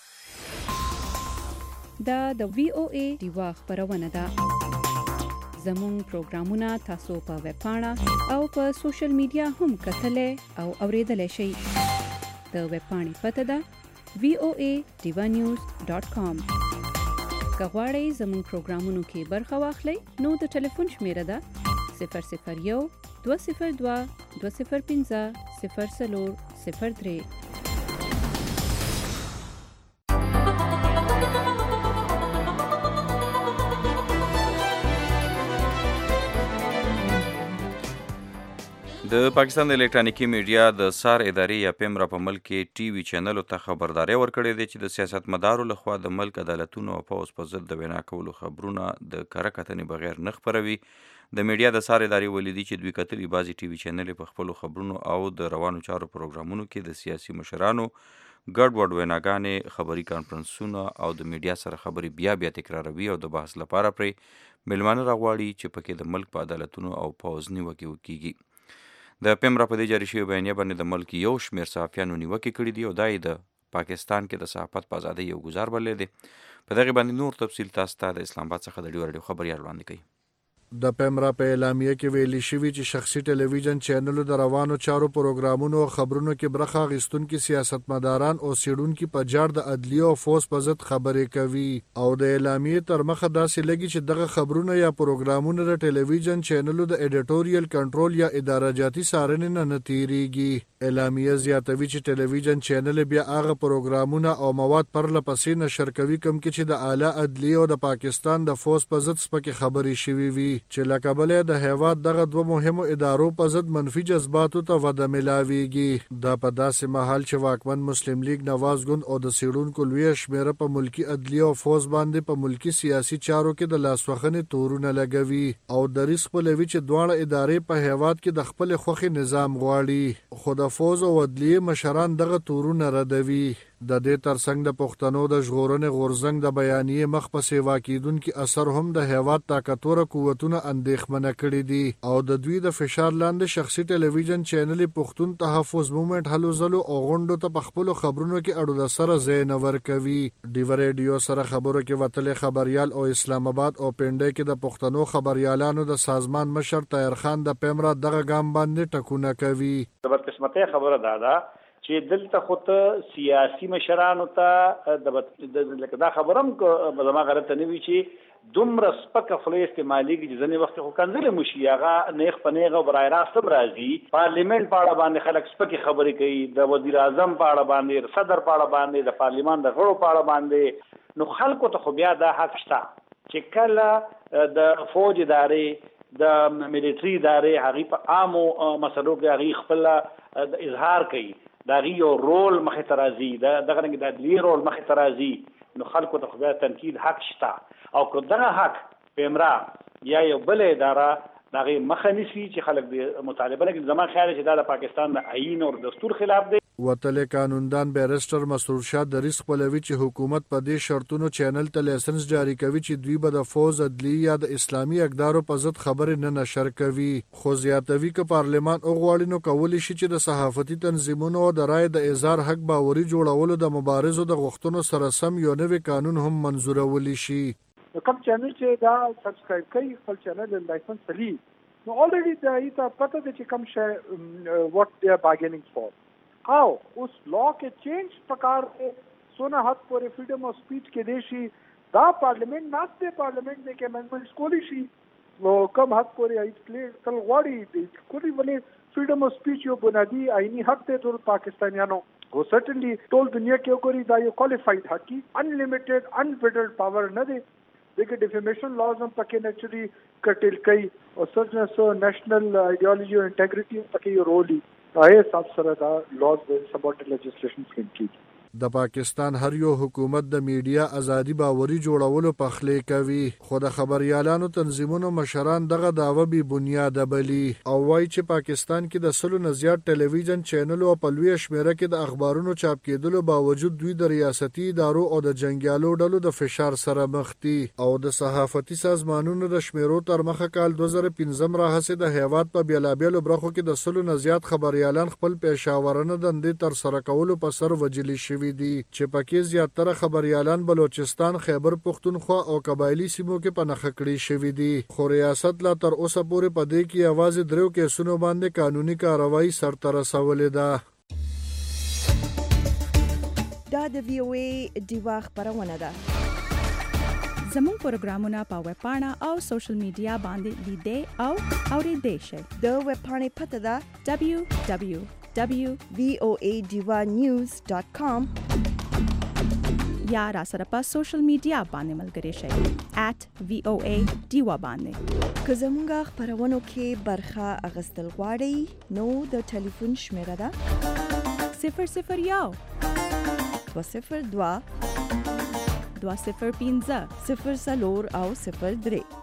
دا د وی او ای ډیوا خبرونه ده. زموږ پروګرامونه تاسو په ویب پاڼه او په سوشل میډیا هم کتلی او اوریدلی شئ. د ویب پاڼې پته ده وی او ای ډیوا نیوز ډاټ کام. که غواړئ زموږ پروګرامونو کې برخه واخلئ نو د ټلیفون شمیره ده صفر صفر یو دوه صفر دوه دوه صفر پنځه صفر څلور صفر درې. د پاکستان د الکترونیکي میډیا د سار ادارې یا پیمرا په ملک کې ټي وي چینلو ته خبرداری ورکړې ده چې د سیاستمدارو لخوا د ملک عدالتونو او پوځ په ضد د وینا کولو خبرونه د کره کتنې بغیر نه خپروي. د میډیا د سار ادارې ویلي دي چې دوی کتلي بعضې ټي وي چینلې په خپلو خبرونو او د روانو چارو پروګرامونو کې د سیاسي مشرانو ګډوډ ویناګانې, خبري کانفرنسونه او د میډیا سره خبرې بیا بیا تکراروي او د بحث لپاره پرې میلمانه راغواړي چې پکې د ملک په عدالتونو او پوځ نیوکې وکیږي. د پیمرا په دې جاري شوې بیانیه باندې د ملک یو شمېر صحافیانو نیوکې کړي دي او دا یې د پاکستان کې د صحافت په ازادۍ یو ګزار بللی دی. په دغې باندې نور تفصیل تاسو ته د اسلام آباد څخه د ډیو راډیو خبریال وړاندې کوي. د پیمرا په اعلامیه کې ویلي شوی چې شخصي ټلویزیون چینلو د روانو چارو پروګرامونو او خبرونو کې برخه اخیستونکي سیاستمداران او سیډونکي په جار د عدلیه او فوز په ضد خبرې کوي او د اعلامیه تر مخه داسې لګي چې دغه خبرونه یا پروګرامونه د ټلویزیون چینلو د ایډیټوریل کنټرول یا اداره جاتي څارنې نه نه تیریږي. اعلامیه زیاتوي چې ټلویزیون چینل بیا هغه پروګرامونه او مواد پرله پسې نشر کوي کوم کې چې د اعلی عدلیه او د پاکستان د فوز په ضد سپکې خبرې شوي وي چې له کبله د هیواد دغه دوه مهمو ادارو په ضد منفي جذباتو ته وده ملاویږي. دا په داسې مهال چې واکمن مسلم لیگ نواز ګوند او د سیډونکو لویه شمیره په ملکی عدلیه او فوز باندې په ملکی سیاسي چارو کې د لاسوهنې تورونه لګوي او د ریس خپلوي چې دواړه ادارې په هیواد کې د خپل خوخي نظام غواړي خو د فوز او عدلیه مشران دغه تورونه ردوي. د دې ترڅنګ د پښتنو د ژغورنې غورځنګ د بیانیې مخ په سیوا کیدونکو اثر هم د هیواد طاقتور قوتونه اندېښمنه کړي دي او د دوی د فشار لاندې شخصي ټلویزیون چینل پښتون تحفظ موومېنټ هلو ځلو او غونډو ته په خپلو خبرونو کې اړو د سره ځای نه ورکوي. ډیو ریډیو سره خبرو کې وتلې خبريال او اسلام آباد او پنډۍ کې د پښتنو خبريالانو د سازمان مشر طاهر خان د پیمرا دغه ګام باندې ټکونه کوي. د بدقسمتۍ خبره ده دا چې دلته خو ته سیاسي مشرانو ته د لکه دا خبرم زما غلطه نه وي چې دومره سپکه خوله استعمالېږي چې ځینې وخت خو کنځلې مو شي هغه نیغ په نیغه برای راست هم راځي. پارلیمنټ په اړه باندې خلک سپکې خبرې کوي، د وزیر اعظم په اړه باندې، صدر په اړه باندې، د پارلیمان د غړو په اړه باندې. نو خلکو ته خو بیا دا حق شته چې کله د فوج ادارې د ملیټري ادارې هغې په عامو مسلو کې هغې خپل اظهار کوي، دا غي یو رول مخې ته راځي، دغه رنګ د عدلیې رول مخې ته راځي، نو خلکو ته خو بیا تنقید حق شته. او که دغه حق پیمرا یا یو بل اداره د هغې مخه نیسي چې خلک د مطالبه نه کوي، زما خیال چې دا د پاکستان د آیین او دستور خلاف دی. وتلې قانوندان بیرسټر مسرور شاه دریس خپلوي چې حکومت په دې شرطونو چینل ته لایسنس جاری کوي چې دوی به د فوز عدلی یا د اسلامي اقدارو په ضد خبرې نه نشر کوي. خو زیاتوي که پارلمان وغواړي نو کولی شي چې د صحافتي تنظیمونو د رای د اظهار حق باوري جوړولو د مبارزو د غوښتنو سره سم یو نوی قانون هم منظورولی شي. کوم چینل چې دا سبسکرایب کوي خپل چینل لایسنس لري نو الریډي دا ایته پته ده چې کوم شی واټ دی بارګینینګ فور او اوس لا کې چینج پکار سونه حد پورې فریډم اف سپیچ کې دی شي دا پارلیمنت ناشته پارلیمنت کې کې امندمنټس کولی شي نو کم حد پورې ایت پلی تل غواړي کولی ولې فریډم اف سپیچ یو بنیادی آئینی حق دی ټول پاکستانیانو او سرټنلی ټول دنیا کې وګوري دا یو کوالیفاید حق کی انلیمیټډ انفیډرل پاور نه دی دغه ډیفیمیشن لاز هم پکې نیچرلی کټل کوي او سرټن سو نېشنل ایډیالوژي او انټیګریټي پکې یو رول دی آیا صاحب سره دا لاز د سپورټ لیجسلیشن فریم کیږي. د پاکستان هر یو حکومت د میډیا ازادي باوري جوړولو پخلی کوي خو د خبريالانو تنظیمونو مشران دغه داوه بي بنیاد بلی او وایي چې پاکستان کې د سلو نه زیات ټلویزیون چینل او په لوی شمیره کې د اخبارونو چاپ کېدلو باوجود دوی د ریاستي ادارو او د جنگیالو ډلو د فشار سره مخ دي او د صحافتي سازمانونو د شمیرو تر مخه کال دوه زره پنځم راهسې د هیواد په بیلابیلو برخو کې د سلو نه زیات خبريالان خپل پیښاورنه دندې تر سره کولو په سر وجلی شوي دي چې پکې زیاتره خبريالان بلوچستان، خیبر پختونخوا او قبایلی سیمو کې پناه کړي شوي دي خو ریاست لا تر اوسه پورې په دې کې आवाज درو کیسونو باندې قانوني کاروایی سرته رسولې ده. دا د وی او ای دیوا خبرونه ده. زموږ پروګرامونه په ویب پاڼه او سوشل میډیا باندې لیدئ او اورېدئ شئ. د ویب پاڼې پته ده دبلیو دبلیو دبلیو وی او ای دیوا نیوز ډاٹ کام یا را سره په سوشل میډیا باندې ملګری شئ ایٹ وی او ای دیوا باندې. که زموږ خبرونو کې برخه اخیستل غواړئ نو د ټلیفون شمیره ده صفر صفر یو دوه صفر دوه دوه صفر پنځه صفر څلور او صفر درې.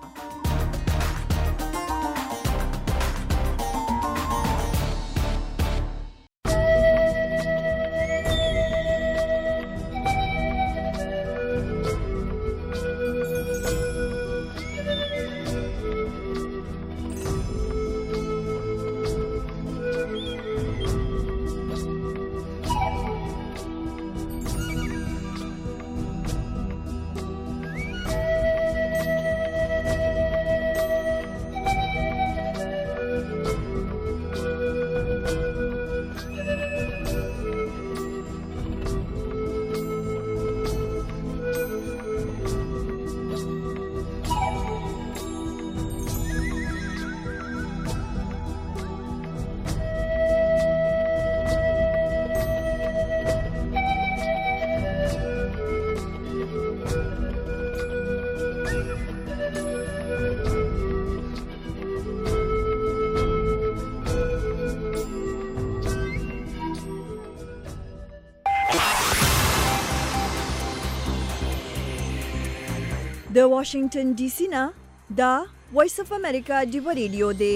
د واشنگټن ډي سي نه دا وایس اف امریکا ډیو ریډیو دی.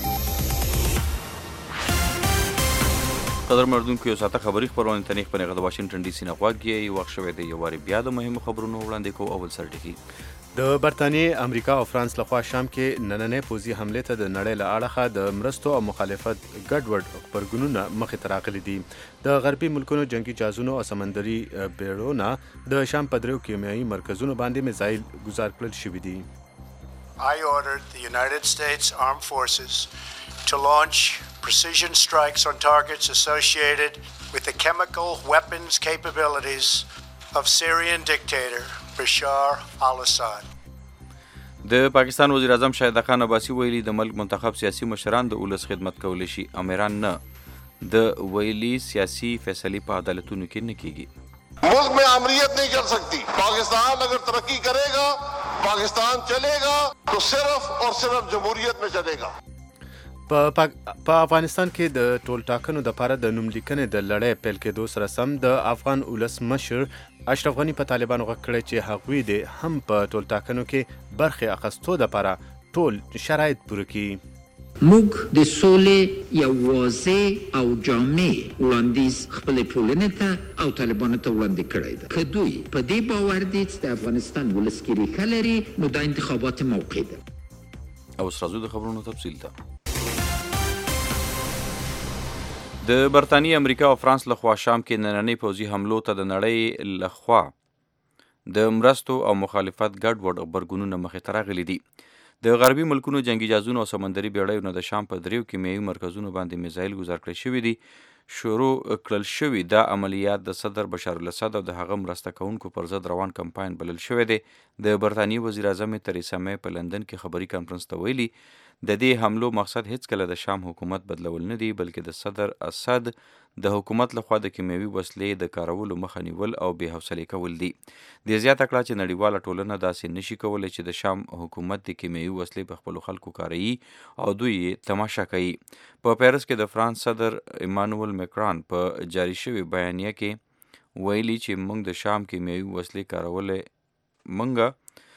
قدر مردونکو یو ساعته خبري خبرونه تنیخ په نغد واشنگټن ډي سي نه غواګي وخت شوی دی یو واری بیا د مهمو خبرونو وړاندې کوو. اول سرټکی د برتانیې، امریکا او فرانس لخوا شام کې نننۍ پوځي حملې ته د نړۍ له اړخه د مرستو او مخالفت ګډوډ غبرګونونه مخې ته راغلي دي. د غربي ملکونو جنگي جهازونو او سمندري بیړونه د شام په دریو کیمیاوي مرکزونو باندې میزایل ګزار کړل شوي دي. I ordered the United States Armed Forces to launch precision strikes on targets associated with the chemical weapons capabilities of Syrian dictator Bashar al-Assad. د پاکستان وزیر اعظم شاهد خان عباسي ویلي د ملک منتخب سیاسي مشران د اولس خدمت کولی شي، امیران نه. د ویلي سیاسي فیصلې په عدالتونو کې نه کیږي. मुल्क में आमरीत नहीं कर सकती. पाकिस्तान अगर तरक्की करेगा, पाकिस्तान चलेगा तो सिर्फ और सिर्फ जमहूरियत में चलेगा. په افغانستان کې د ټول ټاکنو دپاره د نوم لیکنې د لړۍ پیل کېدو سره سم د افغان ولس مشر اشرف غني په طالبانو غږ کړی چې هغوی دې هم په ټول ټاکنو کې برخې اخیستو دپاره ټول شرایط پوره کړي. موږ د سولې یو واضح او جامع وړاندیز خپلې ټولنې ته او طالبانو ته وړاندې کړی ده. که دوی په دې باور دي چې د افغانستان ولس کې ریښه لري، نو دا انتخابات موقع ده. اوس راځو د خبرونو تفصیل ته. د برتانیې، امریکا او فرانس لخوا شام کې نننۍ پوځي حملو ته د نړۍ لخوا د مرستو او مخالفت ګډوډ غبرګونونه مخې ته راغلي دي. د غربي ملکونو جنگي جهازونو او سمندري بیړیو د شام په دریو کیمیاوي مرکزونو باندې میزایل ګزار کړی شوي دي. شروع کړل شوي دا عملیات د صدر بشار الاسد او د هغه مرسته کوونکو پر ضد روان کمپاین بلل شوی دی. د برتانیې وزیر اعظم تریسا مې په لندن کې خبري کانفرنس ته ویلي د دې حملو مقصد هیڅ کله د شام حکومت بدلول نه دی، بلکې د صدر اسد د حکومت لخوا د کیمیاوي وسلې د کارولو مخه نیول او بې حوصلې کول دي. د زیاته کړه چې نړیواله ټولنه داسې نشي کولی چې د شام حکومت د کیمیاوي وسلې په خپلو خلکو کاروي او دوی یې تماشا کوي. په پیرس کې د فرانس صدر ایمانوئل مکران په جاری شوي بیانیه کې ویلي چې موږ د شام کیمیاوي وسلې کارولې موږ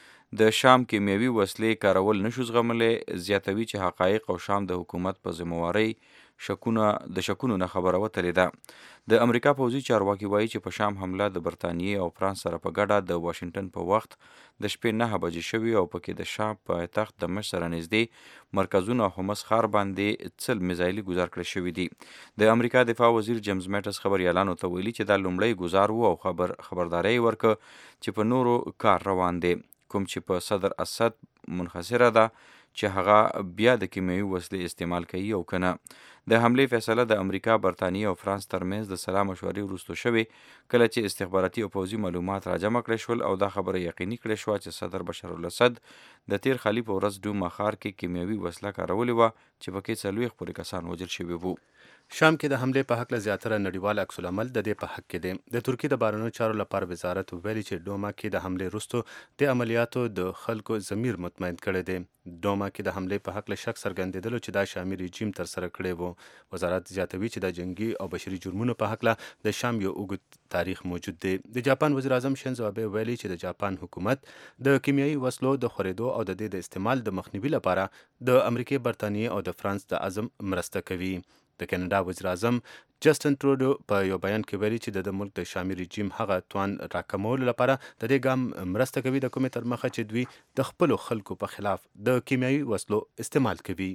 د شام کیمیاوي وسلې کارول نشو زغملی. زیاتوي چې حقایق او شام د حکومت په ذمہوارۍ شکونه د شکونو نه خبره وتلې ده. د امریکا پوځي چارواکي وایي چې په شام حمله د برتانیې او فرانس سره په ګډه د واشنگټن په وخت د شپې نهه بجې شوي او پکې د شام پایتخت دمشق سره نږدې مرکزونه او حمص ښار باندې څل میزایلي ګزار کړی شوي دي. د امریکا دفاع وزیر جیمز میټس خبریالانو ته ویلي چې دا لومړی ګزار و او خبر خبرداری ورکړه چې په نورو کار روان دی، کوم چې په صدر اسد منحصره ده چې هغه بیا د کیمیاوي وسلې استعمال کوي او کنه. د حملې فیصله د امریکا، برتانیې او فرانس ترمنځ د سلا مشورې وروسته شوې، کله چې استخباراتي او پوځي معلومات راجمع کړی شول او دا خبره یقیني کړې شوه چې صدر بشار الاسد د تیر خالي په ورځ ډوما ښار کې کیمیاوي وسله کارولې وه چې پکې څلوېښت پورې کسان وژل شوي وو. شام کې د حملې په هکله زیاتره نړیوال عکس العمل د دې په حق کې دی. د ترکیې د بهرنیو چارو لپاره وزارت ویلي چې ډوما کې د حملې وروسته د عملیاتو د خلکو ضمیر مطمئن کړی دی. ډوما کې د حملې په هکله شک څرګندېدلو چې دا شامي رژیم ترسره کړی و. وزارت زیاتوي چې د جنګي او بشري جرمونو په هکله د شام یو اوږد تاریخ موجود دی. د جاپان وزیر اعظم شینزو آبه ویلي چې د جاپان حکومت د کیمیاوي وسلو د خورېدو او د دې د استعمال د مخنیوي لپاره د امریکې، برتانیې او د فرانس د عزم مرسته کوي. د کاناډا وزیر اعظم جسټن ټروډو په یو بیان کې ویلي چې د ملک د شامي رژیم هغه توان راکمولو لپاره د دې ګام مرسته کوي د کومې تر مخه چې دوی د خپلو خلکو په خلاف د کیمیاوي وسلو استعمال کوي.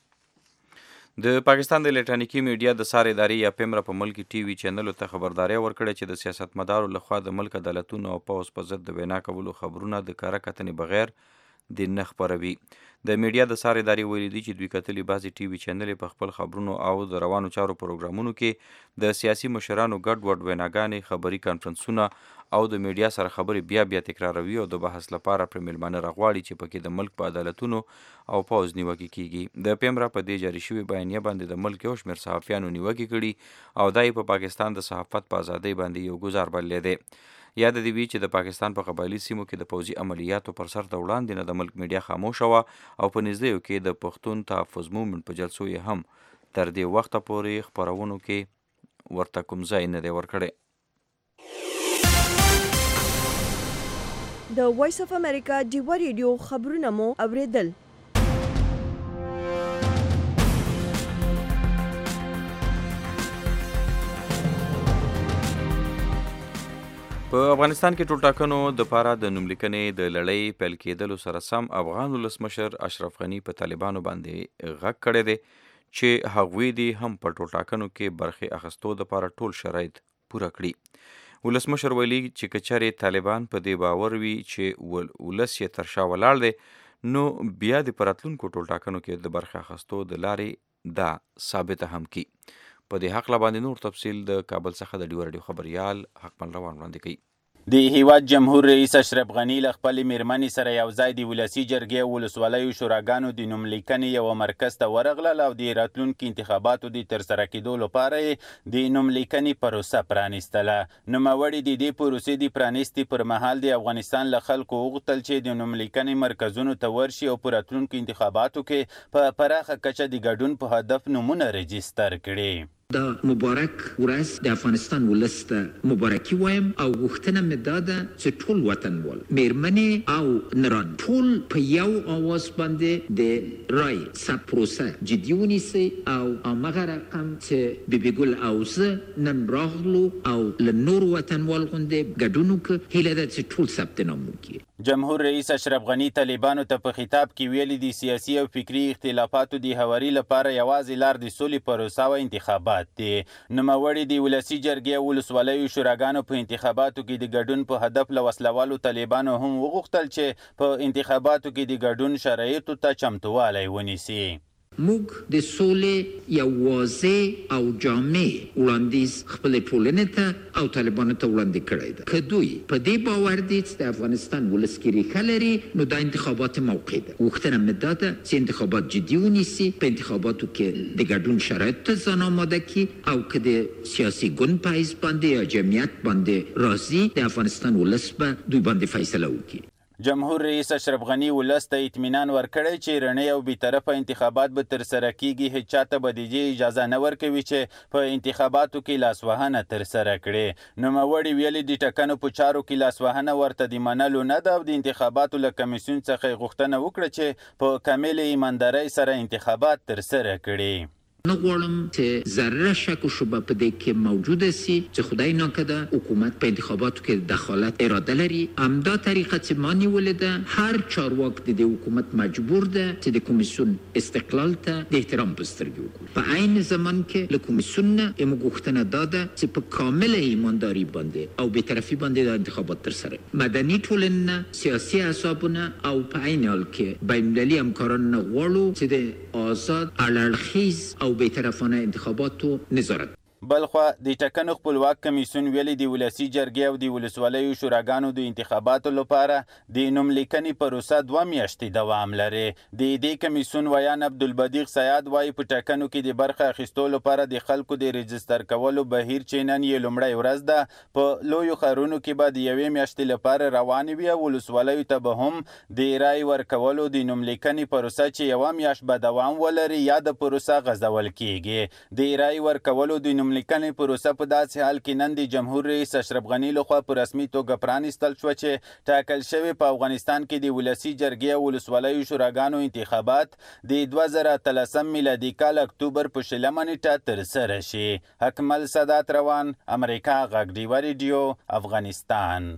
د پاکستان د الکترونیکي میډیا د سار ادارې یا پیمرا په ملکی ټي وي چینلو ته خبرداری ورکړې چې د سیاستمدارو لخوا د ملک عدالتونو او پوځ په ضد د وینا کولو خبرونه د کره کتنې بغیر د نه خپروي. د میډیا د سار ادارې ویلي دي چې دوی کتلي بعضې ټي وي چینلې په خپل خبرونو او د روانو چارو پروګرامونو کې د سیاسي مشرانو ګډوډ ویناګانې، خبري کانفرنسونه او د میډیا سره خبرې بیا بیا تکراروي او د بحث لپاره پرې میلمانه راغواړي چې پکې د ملک په عدالتونو او پوځ نیوکې کیږي. د پیمرا په دې جاري شوي بیانیه باندې د ملک یو شمېر صحافیانو نیوکې کړي او دا یې په پاکستان د صحافت په ازادۍ باندې یو ګزار بللی دی. یاد دې وي چې د پاکستان په قبایلي سیمو کې د پوځي عملیاتو پر سر ته وړاندې نه د ملک میډیا خاموشه وه او په نږدېیو کې د پښتون تحفظ مومنټ په جلسو یې هم تر دې وخته پورې خپرونو کې ورته کوم ځای نه دی ورکړی. د وایس اف امریکا ډیوا ریډیو خبرونه مو اوریدل. په افغانستان کې ټولټاکنو د پاره د نوملیکنې د لړۍ پیل کېدلو سره سم افغان ولسمشر اشرف غني په طالبانو باندې غږ کړی دی چې هغوی دي هم په ټولټاکنو کې برخې اخیستو د پاره ټول شرایط پوره کړي. ولسمشر ویلي چې که چېرې طالبان په دې باور وي چې ولس یې تر شا ولاړ دی نو بیا د په راتلونکو ټولټاکنو کې د برخې اخیستو د لارې دا ثابته هم کړي. په دې هکله باندې نور تفصیل د کابل څخه د ډیوا ریډیو خبریال حقمل روان وړاندې کوي. د هیواد جمهور رئیس اشرف غني له خپلې میرمنې سره یو ځای د ولسي جرګې ولسوالیو شوراګانو د نوملیکنې یوه مرکز ته ورغلل او د راتلونکي انتخاباتو د ترسره کېدو لپاره یې د نوملیکنې پروسه پرانیستله. نوموړي د دې پروسې د پرانیستې پر مهال د افغانستان له خلکو وغوښتل چې د نوملیکنې مرکزونو ته ورشي او په راتلونکو انتخاباتو کې په پراخه کچه د ګډون په هدف نومونه رجستر کړي. دا مبارک ورځ د افغانستان ولس ته مبارکي وایم او غوښتنه مې دا ده چې ټول وطنوال میرمنې او نران ټول په یو اواز باندې د رای ثبت پروسه جدي ونیسي او هماغه رقم چې بیبي ګل او زه نن راغلو او له نورو وطنوال غوندې ګډون وکړو. هیله ده چې ټول ثبت نام وکړي. جمهور رئیس اشرف غني طالبانو ته په خطاب کې ویلي دي سیاسي او فکري اختلافاتو د هواري لپاره یوازې لار د سولې پروسه او انتخابات دي. نوموړي د ولسي جرګې ولسوالیو شوراګانو په انتخاباتو کې د ګډون په هدف له وسلوالو طالبانو هم وغوښتل چې په انتخاباتو کې د ګډون شرایطو ته چمتووالی ونیسي. موږ د سولې یو واضح او جامع وړاندیز خپلې ټولنې ته او طالبانو ته وړاندې کړی ده. که دوی په دې باور دي چې د افغانستان ولس کې ریښه لري نو دا انتخابات موقع ده. غوښتنه مې دا ده چې انتخابات جدي ونیسي، په انتخاباتو کې د ګډون شرایط ته ځان آماده کړي او که د سیاسي ګوند په حیث باندې یا جمعیت باندې راځي د افغانستان ولس به دوی باندې فیصله وکړي. جمهور رئیس اشرف غني ولس ته اطمینان ورکړی چې رڼې او بیطرفه انتخابات به ترسره کیږي. هیڅ چاته به د دې اجازه نه ورکوي چې په انتخاباتو کې لاسوهنه ترسره کړي. نوموړي ویلي د ټاکنو په چارو کې لاسوهنه ورته د منلو نه ده او د انتخاباتو له کمیسیون څخه یې غوښتنه وکړه چې په کامل ایماندارۍ سره انتخابات ترسره کړي. نه غواړم چې ذره شک و شبه په دې کې موجوده سي چې خدای ناکده حکومت په انتخاباتو کې دخالت اراده لري. همدا طریقه چې ما نیولې ده هر چارواک د دې حکومت مجبور ده چې د کمیسیون استقلال ته د احترام په سترګې وګوري. په عین زمان کې له کمیسیون نه یې غوښتنه دا ده چې په کامله ایمانداري باندې او بېطرفي باندې د انتخابات ترسره مدني ټولنه، سیاسي احزابونه او په عین حال کې بین‌المللي همکاران نه غواړو چې د آزاد اړخیز او بېطرفانه انتخاباتو نظارت. بلخوا د ټاکنو خپلواک کمیسیون ویلي د ولسي جرګې او د ولسوالیو شوراګانو د انتخاباتو لپاره د نوملیکنې پروسه دوه میاشتې دوام لري. د دې کمیسیون ویان عبدالبدیغ سیاد وایي په ټاکنو کې د برخه اخیستو لپاره د خلکو د رجستر کولو بهیر چې نن یې لومړۍ ورځ ده په لویو ښارونو کې به د یوې میاشتې لپاره روانې وي او ولسوالیو ته به هم د رای ورکولو د نوملیکنې پروسه چې یوه میاشت به دوام ولري یا د پروسه غځول کیږي. د رای ورکولو د نوملیکنې پروسه په داسې حال کې نن د جمهور رئیس اشرف غني لخوا په رسمي توګه پرانیستل شوه چې ټاکل شوی په افغانستان کې د ولسي جرګې او ولسوالیو شوراګانو انتخابات د دوه زره اتلسم میلادي کال اکتوبر په شلمه نیټه ترسره شي. حکمل سادات روان، امریکا غږ ډیوا ریډیو، افغانستان.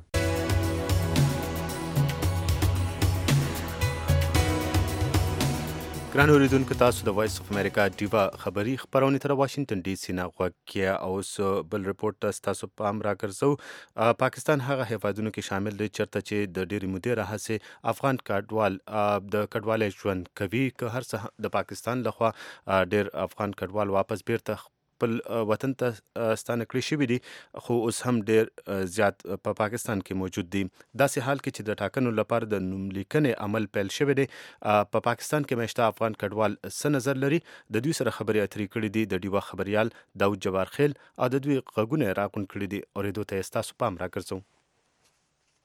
ګران اوریدونکو، تاسو د وایس اف امریکا ډیوا خبري خبرونه تر واشنگټن ډي سي نه غوږ اوس بل رپورټ تاسو پام راګرځو. پاکستان هغه هیوادونو کې شامل دی چرته چې د ډېرې مودې راهیسې افغان کډوال د کډوالۍ ژوند کوي. که هر څه د پاکستان لخوا ډېر افغان کډوال واپس بیرته خپل وطن ته ستانه کړی شوي دي خو اوس هم ډېر زیات په پا پاکستان کې موجود دي. داسې حال کې چې د ټاکنو لپاره د نوملیکنې عمل پیل شوی دی. په پا پاکستان کې میشته افغان کډوال څه نظر لري د دوی سره خبرې اترې کړي دي د ډیوا خبریال داود جبار خیل او د دوی غږونه راغونډ کړي دي. اورېدو ته یې ستاسو پام راګرځوم.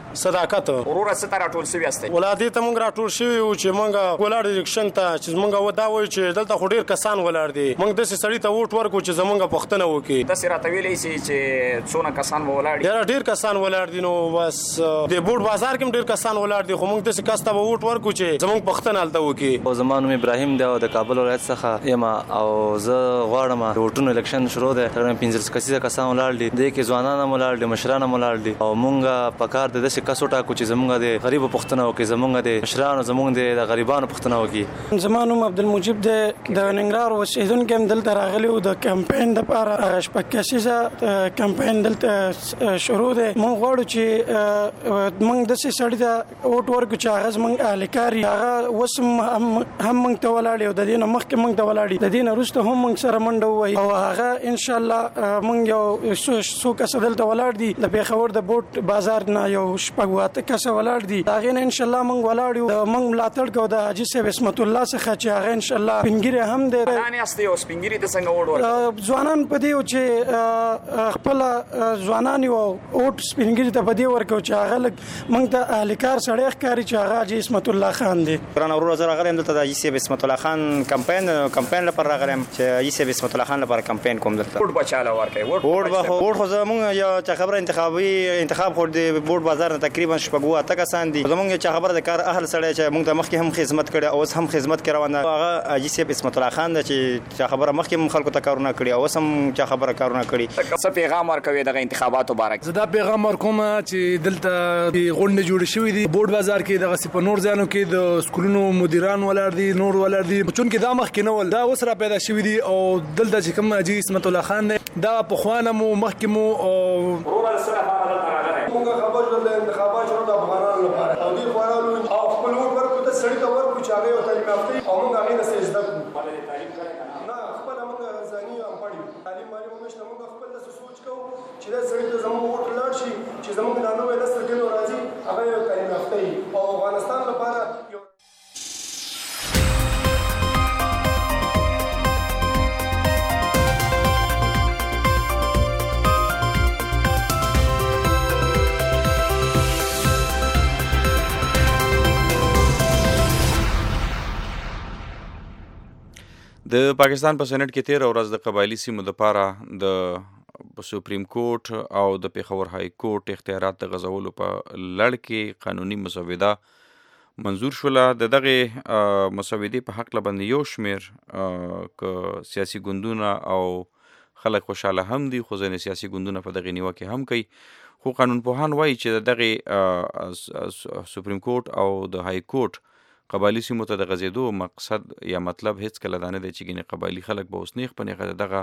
صداقت. وروره ستاره ټول شوی است ولادي ته مونږ راټول شوی او چې مونږ ولاړ الیکشن ته چې مونږ ودا وای چې دلته خو ډیر کسان ولاړ دي مونږ د سړی ته ووټ ورکو چې زمونږ پښتنه وکي. د سره تویلې شي چې څونه کسان ولاړ دي ډیر کسان ولاړ دي نو بس د بوټ بازار کې ډیر کسان ولاړ دي خو مونږ د څه کس ته ووټ ورکو چې زمونږ پښتنه الته وکي. او زمانو ابراهیم دی او د کابل ولایت څخه یم او زه غواړم د وټونو الیکشن شروع دی تقریبا پنځه کسیزه کسان ولاړ دي د کې ځوانان ولاړ دي مشران ولاړ دي او مونږ په کار د داسې کسو ټاکو چې زمونږ د غریب پښتنه وکي زمونږ د مشرانو زمونږ د غریبانو پښتنه وکي. زمانو عبدالمجيد د ننګرهار اوسیدونکو هم دلته راغلي او د کمپاین لپاره هغه شپږ کسیزه کمپاین دلته شروع دی. مونږ غواړو چې مونږ داسې سړي ته ووټ ورکړو چې هغه زمونږ اهلکار هغه اوس هم مونږ ته ولاړ او د دې نه مخکې مونږ ته ولاړ د دې نه وروسته هم مونږ سره منډه ووهي او هغه انشاءالله مونږ یو څو کسه دلته ولاړ دي د پېښور د بوټ بازار نه یو شپږ اته کسه ولاړ دي هغې نه انشاءالله مونږ ولاړ یو مونږ ملاتړ کوو د حاجي صاحب عصمت الله څخه چې هغه انشاءالله سپینګیری هم دی. ځوانان یاستئ او سپینګیري ته څنګه ووټ ورکوئ؟ ځوانان په دې چې خپله ځوانان یو ووټ سپینګیري ته په دې ورکوو چې هغه لږ مونږ ته اهلکار سړی ښکاري چې هغه حاجي عصمت الله خان دی. ګرانه وروره زه راغلی یم دلته د حاجي صاحب عصمت الله خان کمپاین کمپاین لپاره راغلی یم چې حاجي صاحب عصمت الله خان لپاره کمپاین کوم دلته. ووټ به چاله ورکوئ؟ ووټ به ووټ خو زمونږ یو چا خبره انتخابي انتخاب خو د بوټ بازار نه تقریبا شپږ اته کسان دي زمونږ چا خبره د کار اهل سړی چې مونږ ته مخکې هم خدمت کړی اوس هم خدمت کوي روان هغه حاجي صاحب عصمت الله خان دی چې چا خبره مخکې هم خلکو ته کارونه کړي اوس هم چا خبره کارونه کړي. څه پیغام ورکوي دغه انتخاباتو باره کې؟ زه دا پیغام ورکوم چې دلته غونډې جوړې شوې دي بوټ بازار کې دغسې په نور ځایونو کې د سکولونو مدیران ولاړ دي نور ولاړ دي چونکې دا مخکې نه ول دا اوس را پیدا شوي دي او دلته چې کوم حاجي عصمت الله خان دی دا پخوا نه مو مخکې مو مونږ خبر شول د انتخابات شروع د افغانانو لپاره او دوی خوارالو او خپل ووټ ورکړو ته سړي ته ورکړو چې هغه یو تعلیم یافته او مونږ هغې نه څه زده کړو نه خپله مونږ ځاني او پړ یو تعلیم معلوم هم نشته مونږ خپل داسې سوچ کوو چې دا سړي ته زموږ ووټ ولاړ شي چې زموږ دا نوی نسل ډېر راځي هغه یو تعلیم یافته وي او افغانستان لپاره یو د پاکستان په سېنات کې تېره ورځ د قبایلي سیمو دپاره د سپریم کورټ او د پېښور های کورټ اختیارات د غځولو په لړ کې قانوني مسوده منظور شوله. د دغې مسودې په هکله باندې یو شمېر که سیاسي ګوندونه او خلک خوشحاله هم دي خو ځینې سیاسي ګوندونه په دغې نیوکې هم کوي خو قانونپوهان وایي چې د دغې سپریم کورټ او د های کورټ قبایلي سیمو ته د غځېدو مقصد یا مطلب هیڅ کله دا نه دی چې ګینې قبایلي خلک به اوس نیغ په نیغه دغه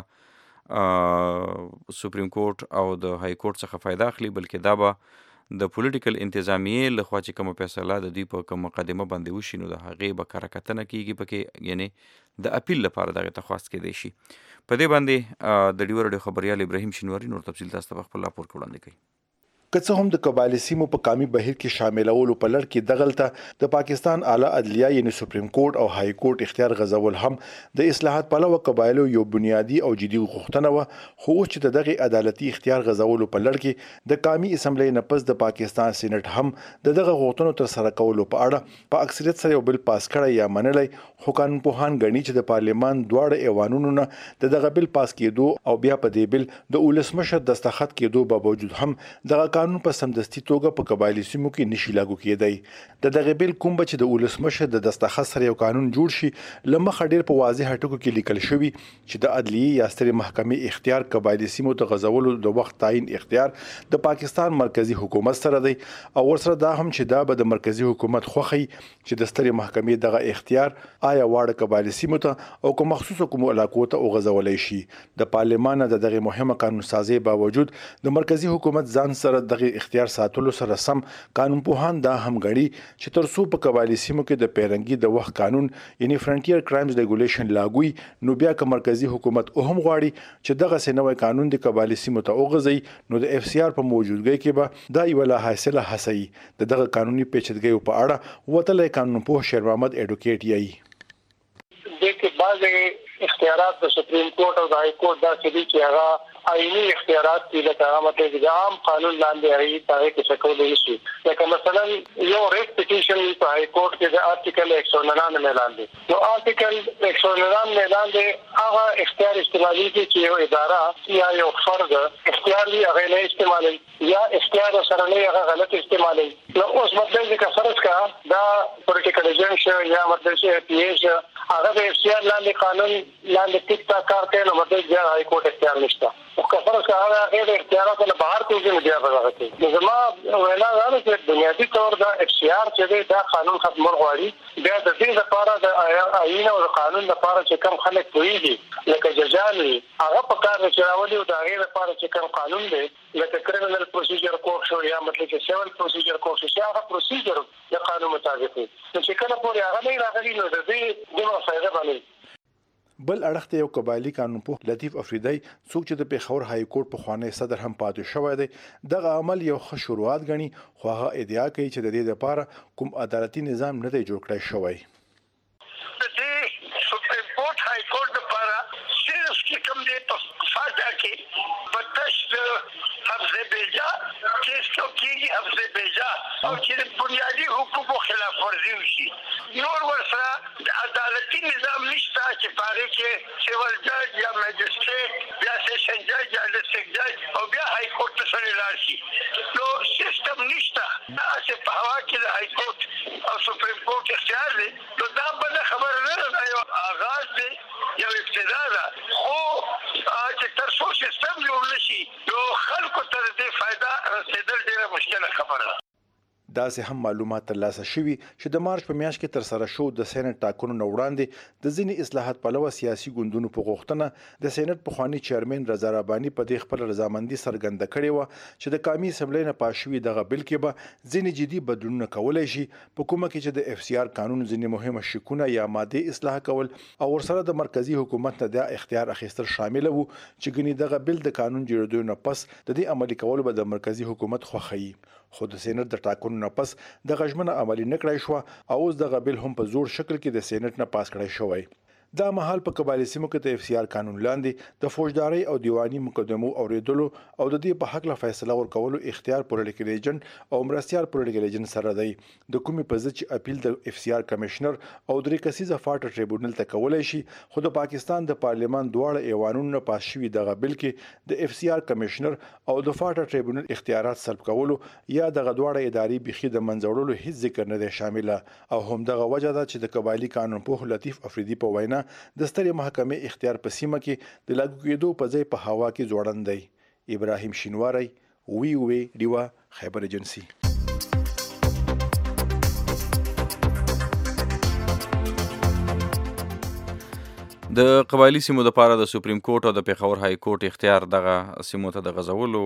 سپریم کورټ او د های کورټ څخه فایده اخلي بلکې دا به د پولیټیکل انتظامیې لخوا چې کومه فیصله د دوی په کوم مقدمه باندې وشي نو د هغې به کره کتنه کېږي پکې یعنې د اپیل لپاره دغې ته خواست کېدی شي. په دې باندې د ډیوه راډیو خبریال ابراهیم شینواري نور تفصیل تاسو ته په خپل راپور کې وړاندې کوي. که څه هم د قبایلي سیمو په قامي بهیر کې شاملولو په لړ کې دغلته د پاکستان اعلی عدلیه یعنی سپریم کورټ او های کورټ اختیار غځول هم د اصلاحات پلوه قبایلو یو بنیادی او جدي غوښتنه وه خو اوس چې د دغه عدالتي اختیار غځولو په لړ کې د قامي اسمبلی نه پس د پاکستان سېنات هم د دغه غوښتنو تر سره کولو په اړه په اکثریت سره یو بل پاس کړی یا منلی خو قانونپوهان ګڼي چې د پارلمان دواړه ایوانونو نه د دغه بل پاس کېدو او بیا په دې بل د ولسمشر دستخط کېدو په باوجود هم دغه قانون په سمدستي توګه په قبایلي سیمو کې نشي لاګو کېدی. د دغه بل کوم چې د ولسمشر د دستخط سره یو قانون جوړ شي لمخه ډېر په واضح ټکو کې لیکل شوی چې د عدلیې یا سترې محکمې اختیار قبایلي سیمو ته غځولو د وخت تعیین اختیار د پاکستان مرکزی حکومت سره دی او ورسره دا هم چې دا به د مرکزی حکومت خوخی چې د سترې محکمې دغه اختیار آیا واړه قبایلي سیمو ته او کوم مخصوصو کوم علاقو ته وغځولای شي. د پارلمان د دغه مهمه قانون سازي باوجود د مرکزی حکومت ځان سره دغه اختیار ساتلو سره سم قانونپوهان دا هم غړي چې تر څو په قبایلي سیمو کې د پیرنګي د وخت قانون یعنی فرنټیر کرایمز ریګولیشن لاګوي نو بیا که مرکزی حکومت هم غواړي چې دغه سنوي قانون د قبایلي سیمو ته وغځي نو د اف سی آر په موجودګۍ کې به دا یو لا حاصله هسي د دغه قانوني پیچیدګۍ په اړه وتلې قانونپوه شیر محمد اډوکیټ یایي د کې بعض اختیارات د سپریم کورټ او د های کورټ داسې دي چې هغه آئینی اختیارات دي لکه هغه مطلب د عام قانون لاندې هغه هغه کې څه کولای شي. لکه مثلا یو ریټ پټیشن په های کورټ کې د آرټیکل ایک سو ننانوے لاندې نو آرټیکل ایک سو ننانوے لاندې هغه اختیار استعمالي کې چې یو اداره یا یو فرد اختیار دی هغه نه استعمالي یا اختیار سره نه هغه غلط استعمالي. نو اوس مطلب چې فرض کا دا پولیټیکل ایجنټ یا مطلب چې پی ایچ هغه د اختیار لاندې قانون لاندې ټیک تا کار کوي نو مطلب بیا های کورټ اختیار نشته. او که فرض کا هغه غیر اختیارات نه بهر کوي بیا به کوي. نو زما وینا دا چې بنیادی طور دا اختیار چې دا قانون ختمول غواړي بیا د دې لپاره د آئین او قانون لپاره چې کوم خلک کوي لکه ججان هغه په کار چې راولي او دا غیر لپاره چې کوم قانون دی لکه کرمینل پروسیجر کوډ شو یا مطلب چې سیول پروسیجر کوډ شو هغه پروسیجر د قانون مطابق دی. چې کله پورې هغه نه راغلي نو د دې دغه فائدہ باندې بل اړخ ته یو قبایلی قانون په لطیف افریدی څوک چې د پیښور های کورټ په خوانی صدر هم پاتې شوی دی دغه عمل یو ښه شروعات غني خو هغه ادعا کوي چې د دې لپاره کوم عدالتي نظام نه دی جوړ کړی شوی. د سپریم کورټ های کورټ لپاره صرف چې کوم دی په فاټا کې بتش حفظ بیجا کیس کو کیږي حفظ بیجا او چې بنیادی حقوقو خلاف ورزي وشي نور ورسره د عدالتي نظام نشته چې پاره کې سیول جج یا مجسټریټ یا سیشن جج یا ډسټریکټ جج او بیا های کورټ ته سره لاړ شي نو سیستم نشته چې په هوا کې د های کورټ او سپریم کورټ اختیار دی نو دا بل خبره نه ده یو آغاز دی یو ابتدا ده خو چې تر څو سیستم جوړ نشي نو خلکو ته دې فائدہ رسیدل ډیره مشکله خبره ده. داسې هم معلومات ترلاسه شوي چې د مارچ په میاشت کې تر سره شو د سېنات ټاکنو نه وړاندې د ځینې اصلاحات پلوه سیاسي ګوندونو په غوښتنه د سېنات پخوانی چیرمن رضا رباني په دې خپل رضامندي څرګنده کړې و چې د قومي اسمبلی نه پاس شوي دغه بل کې به ځینې جدي بدلونونه کولای شي په کومه کې چې د اف سی آر قانون ځینې مهمه شکونه یا ماده اصلاح کول او ورسره د مرکزی حکومت نه د اختیار اخیستل شامل وو چې ګنې دغه بل د قانون جوړېدو نه پس د دې عملي کول به د مرکزی حکومت خوښي. خو د سېنات د ټاکنو نه پس د غژمنه عملي نه کړای شو او اوس دغه بل هم په زور شکل کې د سېنات نه پاس کړای شوی. دا مهال په قبایلی سیمو کې د اف سی آر قانون لاندې د فوجداري او دیوانی مقدمو اوریدلو او د دې په حق له فیصله ورکولو اختیار پولیټیکل ایجنټ او مرستيال پولیټیکل ایجنټ سره دی. د کومي په ځای چې اپیل د اف سی آر کمشنر او درې کسیزه فاټ ټریبونل ته کولای شي خو د پاکستان د پارلیمان دواړه ایوانونو پاس شوی دغه بل کې د اف سی آر کمشنر او د فاټ ټریبونل اختیارات سلب کولو یا دغه دواړه اداري بخي د منځوړلو هیڅ ذکر نه دی شامله او هم دغه وجه ده چې د قبایلی قانون په لطیف افریدی په وینا د سترې محکمې اختیار په سیمه کې د لاګو کېدو په ځای په هوا کې ځوړند دی. ابراهیم شینواری وی وی ډیوا خیبر ایجنسی. د قبایلی سیمو د پاره د سپریم کورټ او د پیښور های کورټ اختیار دغه سیمو ته د غزولو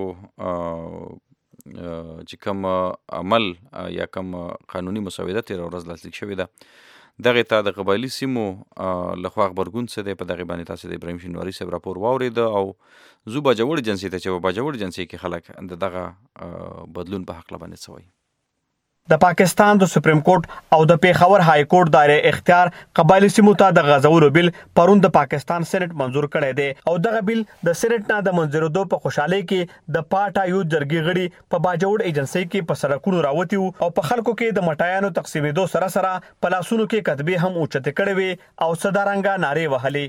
چې کوم عمل یا کوم قانوني مسودات تر ورځ لاسلیک شوې ده دغه ته د قبایلی سیمو لخوا خبرګون څه دی په دغه باندې تاسو د ابراهیم شینواری صاحب راپور واورید او زو باجوړ جنسي ته چې باجوړ جنسي کې خلک دغه بدلون په حق لبنه سوي. د پاکستان د سپریم کورټ او د پیښور های کورټ دایره اختیار قبایلی سیمو ته د غزولو بل پرون د پاکستان سېنات منزور کړی دی او دغه بل د سېنات نه د منځورېدو په خوشحالي کې د پاټا یو جرګي غړي په باجوړ ایجنسی کې په سړکونو راوتی او په خلکو کې د مټایانو تقسیمېدو سره سره په لاسونو کې کتبې هم اوچته کړې وي او صدارنګا نارې وهلې.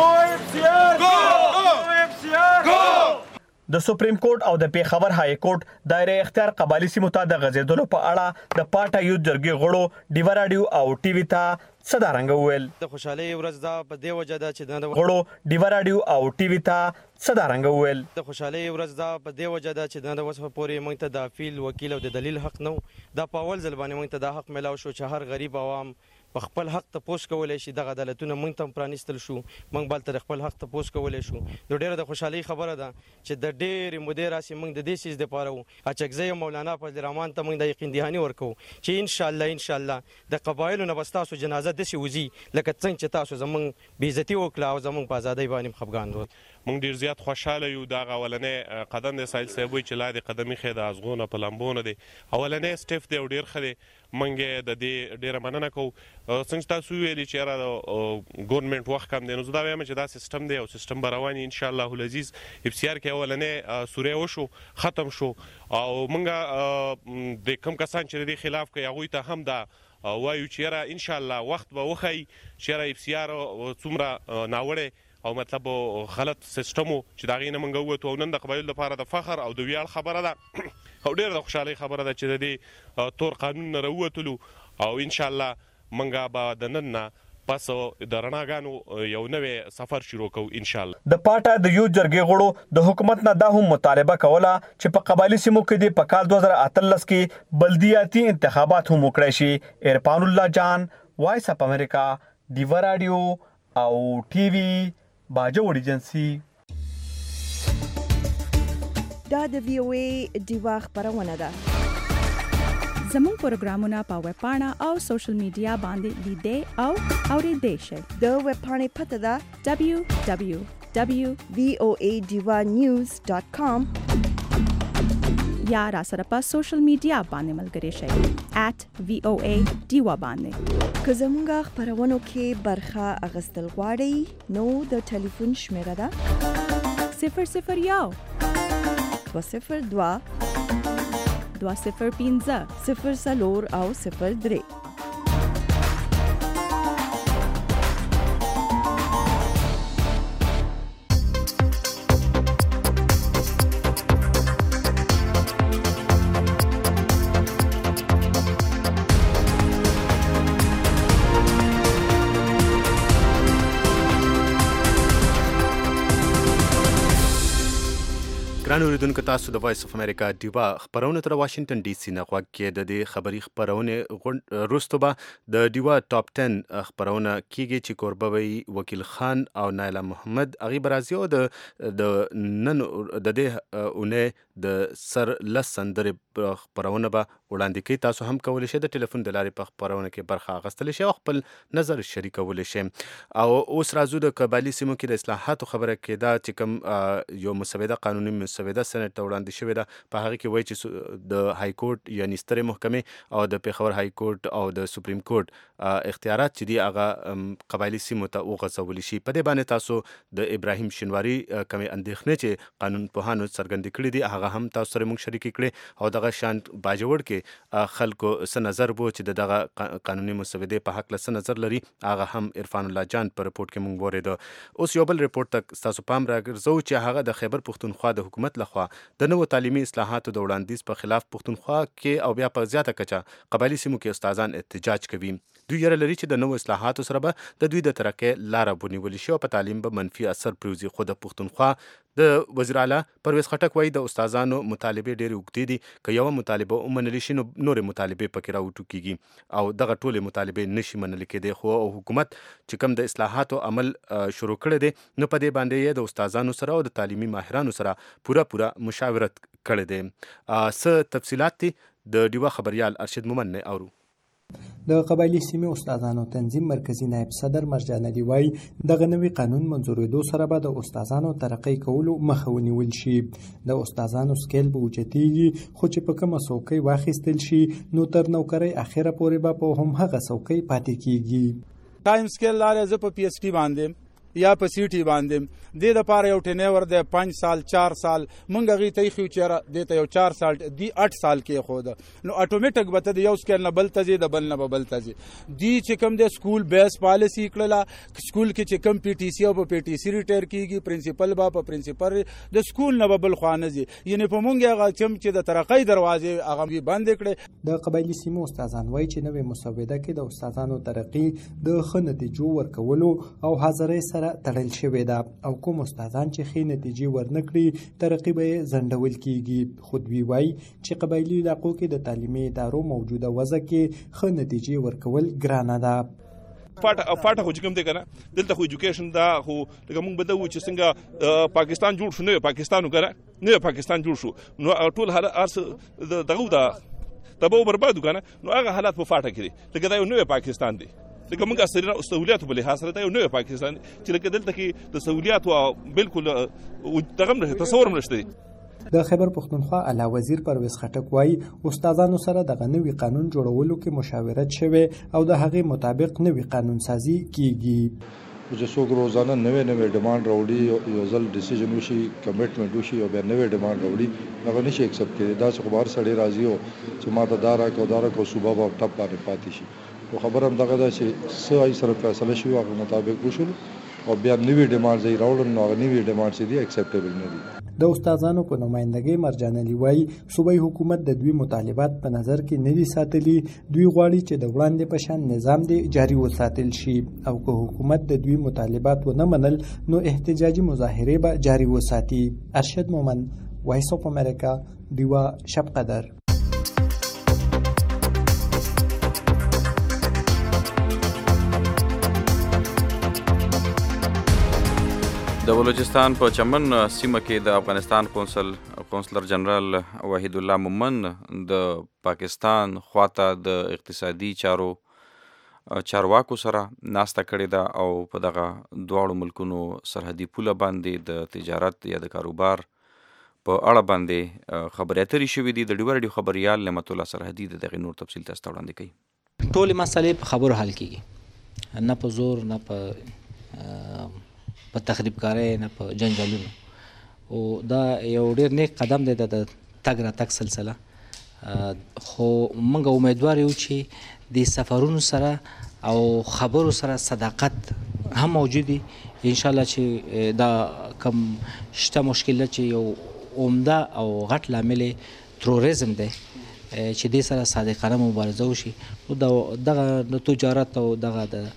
د سپریم کورټ او د پیښور های کورټ دایره اختیار قبایلی سیمو ته د غزیدلو په اړه د پاټا یو جرګي غړو ډیوا راډیو او ټي وي ته صدارنګ وویل. د خوشحالي ورځ دا په دې وجه ده چې د غړو ډیوا راډیو او ټي وي ته صدارنګ وویل. د خوشحالي ورځ دا په دې وجه ده چې د وسه پورې موږ ته د اپیل وکیل او د دلیل حق نو دا په اول ځل باندې موږ ته د حق ملاو شو چې هر غریب عوام په خپل حق ته پوس کولای شي. دغه عدالتونه موږ ته پرانیستل شو موږ بل تر خپل حق ته پوس کولای شو. نو ډیره د خوشحالي خبره ده چې د ډېر مودې راسي موږ د دې سیس د پاره وو اچکزی مولانا فضل الرحمن ته موږ د یقین دهانی ورکو چې ان شاء الله ان شاء الله د قبایلو نه بستاسو جنازه د سی وزي لکه څنګه چې تاسو زمونږ بې عزتي وکړه او زمونږ په ازادۍ باندې خفګان ول موږ ډیر زیات خوشاله یو. دا اولنې قدم د سایل صاحب چې لا د قدمي خې د ازغونه په لمبونه دی اولنې سټیف دی او ډیر خله منګه د دې ډیره مننه کوو. څنګه تاسو ویلي چې را د ګورنمنت وخت کم دی نو زه دا وایم چې دا سیستم دی او سیستم به روان ان شاء الله العزیز. اف سی آر کې اولنې سوری وشو ختم شو او موږ د کم کسان چې د خلاف کوي هغوی ته هم دا وایو چې را ان شاء الله وخت به وخی چې را اف سی آر څومره ناوړه او مطلب غلط سیستم چې دا غینه منګو وته نن د قبایل لپاره د فخر او د ویاړ خبره ده او ډیر د خوشحالي خبره ده چې د دې تور قانون نه راووتلو او ان شاء الله منګه به د نن نه پس د رڼاګانو یو نوې سفر شروع کوو ان شاء الله. د پاټا د یو جرګې غړو د حکومت نه دا هم مطالبه کوله چې په قبایلی سیمو کې د په کال دوه هزار اتلس کې بلدیاتي انتخابات هم وکړای شي. ارفان الله جان، وایس اپ امریکا، دیوا رادیو او ټي وي باجوړ ایجنسی. دا د وی او ای دیوا خبرونه ده. زموږ پروګرامونه په ویب پاڼه او سوشل میډیا باندې لیدئ او اورېدئ شئ. د ویب پاڼې پته ده دبلیو دبلیو دبلیو ډاٹ وی او ای دیوا نیوز ډاٹ کام یا را سره په سوشل میډیا باندې ملګری شئ ایٹ وی او ای دیوا باندې. که زموږ خبرونو کې برخه اخیستل غواړئ نو د ټلیفون شمیره ده صفر صفر یو دوه صفر دوه دوه صفر پنځه صفر څلور او صفر درې. ګران اوریدونکو، تاسو د وایس اف امریکا دیوا خبرونه تر واشنگټن ډي سي نه غوږ کې د دې خبري خبرونه وروسته به د دیوا ټاپ دس خبرونه کیږي چې کوربه وي وکیل خان او نایلا محمد هغې به راځي او د د نن د دې اونۍ د سر لس سندرې خبرونه به وړاندې کوي. تاسو هم کولی شئ د ټلیفون د لارې په خبرونه کې برخه اخیستلی شئ او خپل نظر شریکولی شئ. او اوس راځو د قبایلي سیمو کې د اصلاحاتو خبره کېده چې کوم یو مسوده قانوني مسوده سنټ ته وړاندې شوې ده. په هغه کې وایي چې د های کورټ یعنې سترې محکمې او د پېښور های کورټ او د سپریم کورټ اختیارات چې دي هغه قبایلي سیمو ته وغځولی شي. په دې باندې تاسو د ابراهیم شینواري کومې اندېښنې چې قانون پوهانو څرګندې کړي دي هغه هم تاسو سره موږ شریکې کړې او دغه شان باجوړ کې خلکو څه نظر بو چې دغه قانوني مسودې په حق له څه نظر لري هغه هم عرفان الله جان په رپورټ کې موږ واورېده. اوس یو بل رپورټ ته تاسو پام راګرځو چې هغه د خیبر پښتونخوا د حکومت لخوا د نوو تعلیمي اصلاحاتو د وړاندیز په خلاف پښتونخوا کې او بیا په زیاته کچه قبایلي سیمو کې استادان احتجاج کوي. دوی یره لري چې د نوو اصلاحاتو سره به د دوی د ترقۍ لاره ونیول شي او په تعلیم به منفي اثر پرېوځي. خو د پښتونخوا د وزیر اعلی پرویز خټک وایي د استادانو مطالبې ډېرې اوږدې دي، که یوه مطالبه ومنلی شي نو نورې مطالبې پکې راوټوکېږي او دغه ټولې مطالبې نشي منل کېدی. خو حکومت چې کوم د اصلاحاتو عمل شروع کړی دی نو په دې باندې یې د استادانو سره او د تعلیمي ماهرانو سره پوره پوره مشاورت کړی دی. څه تفصیلات دي د ډیوا خبریال ارشد مومن نه اورو. د قبایلی سیمې استادانو تنظیم مرکزی نائب صدر مرجان علي وایي دغه نوي قانون منظورېدو سره به د استادانو ترقۍ کولو مخه ونیول شي. د استادانو سکیل به اوچتېږي خو چې په کومه څوکۍ واخیستل شي نو تر نوکرۍ اخره پورې به په همهغه څوکۍ پاتې کیږي. ټایم سکیل لاره زه په پی ایچ ډي باندې یا په سی ټي باندې د لپاره یو ټینیور د پنځ سال چار سال مونږ غي ته خو چیرې د ته یو چار سال دی اټ سال کې خو ده نو اتوماتیک به ته یو سکیل نه بل ته د بل نه بل ته دی چې کوم د سکول بیس پالیسی کړله سکول کې چې کوم پی ټی سی او په پی ټی سی ریټایر کیږي پرنسپل با په پرنسپل د سکول نه بل خوانه دي یعنی په مونږ هغه چې د ترقۍ دروازې هغه بند کړي. د قبایلی سیمو استادان وایي چې نوې مسوده کې د استادانو ترقی د ښه نتیجو ورکولو او حاضرۍ سره تړل شوې ده او کوم استادان چې ښې نتیجې ورنکړي ترقی به یې ځنډول کیږي. خو دوی وایي چې قبایلي علاقو کې د تعلیمي ادارو موجوده وضع کې ښه نتیجې ورکول ګرانه ده. پاټه پاټه خو چې کوم دی که نه دلته خو ایجوکیشن دا خو لکه موږ به دا وو چې څنګه پاکستان جوړ شو نوی پاکستان وکړه نوی پاکستان جوړ شو نو ټول هر دغه دا تباہ و برباد وکړه نو هغه حالات په فاټه کې دي لکه دا یو نوی پاکستان دی لکه موږ عصري سہولیاتو په لحاظ سره دا یو نوی پاکستان چې لکه دلته کې د سہولیاتو بالکل دغه هم تصور هم نشته. د خیبر پښتونخوا اعلی وزیر پرویز خټک وایي استادانو سره دغه نوي قانون جوړولو کې مشاورت شوې او د هغې مطابق نوي قانون سازي کیږي. چې څوک روزانه نوې نوې ډیمانډ راوړي یو ځل ډیسیژن وشي کمیټمنټ وشي او بیا نوې ډیمانډ راوړي هغه نشي ایکسپټ کړي. دا چې خو بهر سړی راځي او چې ما ته دا راکړه دا راکړه صوبه به ټپ باندې پاتې شي. خو خبره هم دغه ده چې څه ای سره فیصله شوي هغه مطابق وشول او بیا نوې ډیمانډ یې راوړل نو هغه نوې ډیمانډ چې دي ایکسپټیبل نه دي. د استادانو په نمائندګۍ مرجان علي وایي صوبایي حکومت د دوی مطالبات په نظر کې نه دي ساتلي. دوی غواړي چې د وړاندې په شان نظام دی جاري وساتل شي او که حکومت د دوی مطالبات ونه منل نو احتجاجي مظاهرې به جاري وساتي. ارشد مومن، وایس اف امریکا، دیوا شب قدر. د بلوچستان په چمن سیمه کې د افغانستان قونسل قونسلر جنرال وحید الله مومن د پاکستان خواته د اقتصادي چارو چارواکو سره ناسته کړې ده او په دغه دواړو ملکونو سرحدي پوله باندې د تجارت یا د کاروبار په اړه باندې خبرې اترې شوې دي. د ډیوه راډیو خبریال نعمت الله سرحدي د دغه نور تفصیل تاسو ته وړاندې کوي. ټولې مسلې په خبرو حل کیږي، نه په زور نه په په تخریب کاری نه په جنجالونو. او دا یو ډیر نیک قدم دی د تګ را تګ سلسله. خو موږ امیدوار یو چې د سفرونو سره او خبرو سره صداقت هم موجود وي. انشاءالله چې دا کم شته مشکل چې یو عمده او غټ لامل تروریزم دی چې دې سره صادقانه مبارزه وشي. نو دغه تجارت او دغه د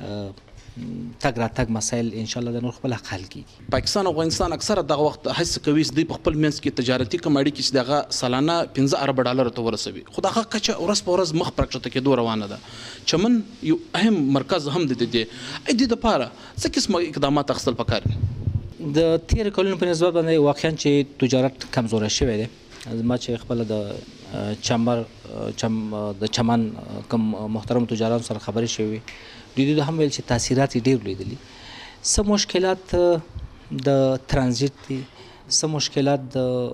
تګ را تګ مسایل ان شاء الله د نور خپل حل کیږي. پاکستان او افغانستان اکثره دغه وخت هڅه کوي چې په خپل منځ کې تجارتي کماډي کې چې دغه سالانه پنځه ارب ډالر ته ورسوي. خو دغه کچه ورځ په ورځ مخ پرکشته کېدو روانه ده. چمن یو اهم مرکز هم د دې د دې لپاره څه قسم اقدامات اخیستل پکار. د تیر کلونو په نسبت باندې واقعا چې تجارت کمزوره شوی دی. ما چې خپل د چمبر چم د چمن کم محترم تجاران سره خبرې شوې دوی د هم ویل چې تاثیرات ډېر لیدلي. څه مشکلات د ترانزیت دي، څه مشکلات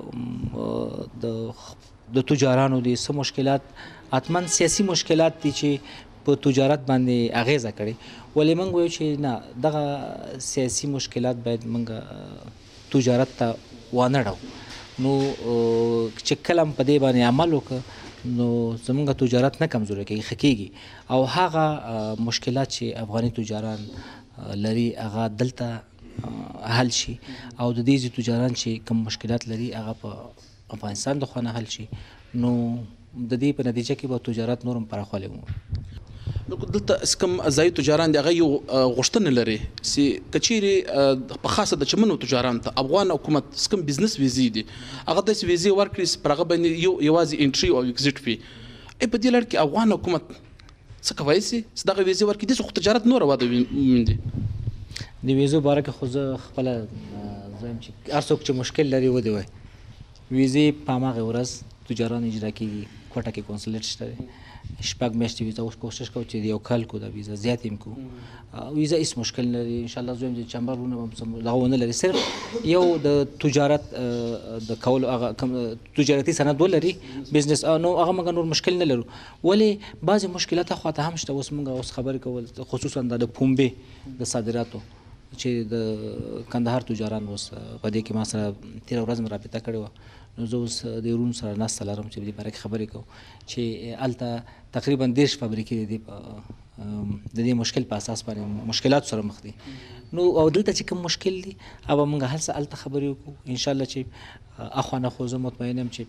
د د د تجارانو دي، څه مشکلات حتما سیاسي مشکلات دي چې په تجارت باندې اغیزه کړي. ولې موږ وایو چې نه دغه سیاسي مشکلات باید موږ تجارت ته وانه ډو. نو چې کله په دې باندې عمل وکړو نو زمونږ تجارت نه کمزوری کېږي، ښه کېږي. او هغه مشکلات چې افغاني تجاران لري هغه دلته حل شي او د دې تجاران چې کوم مشکلات لري هغه په افغانستان د خوا نه حل شي. نو د دې په نتیجه کې به تجارت نورم پراخوالی ومومي. نو دلته کوم ځایي تجاران د هغه یو غوښتنه لري چې کچېرې په خاصه د چمنو تجاران ته افغان حکومت کوم بزنس ویزې دي هغه داسې ویزې ورکړي چې پر هغه باندې یو یوازې انټري او اگزیټ وي. ای په دې لړ کې افغان حکومت څه کولی شي چې دغه ویزې ورکړي؟ داسې خو تجارت نوره وده وموندي. د ویزو باره کې خو زه خپله زه چې هر څوک چې مشکل لري ودې وایي. ویزې په هماغې ورځ تجاران اجرا کېږي. کوټه کې کنسولیټ شته دی، شپږ میاشتې ویزه اوس کوشش کوو چې یو کال کو دا ویزه زیات هم کو. ویزه هیڅ مشکل نه لري. انشاءالله زه وایم چې چمبرونه هم دغه ونه لري. صرف یو د تجارت د کولو هغه تجارتي سند ولري بزنس نو هغه موږ نور مشکل نه لرو. ولې بعضې مشکلات خواته هم شته. اوس موږ اوس خبرې کول خصوصا د پنبې د صادراتو چې د کندهار تجاران اوس په دې کې ما سره تېره ورځ مې رابطه کړې وه. نو زه اوس د روم سره ناسته لرم چې په دې باره کې خبرې کوو چې هلته تقریبا دېرش فابریکې د دې په د دې مشکل په اساس باندې مشکلاتو سره مخ دي. نو او دلته چې کوم مشکل دي هغه موږ هلته هلته خبرې وکړو. انشاءالله چې اخوانه خو زه مطمئن یم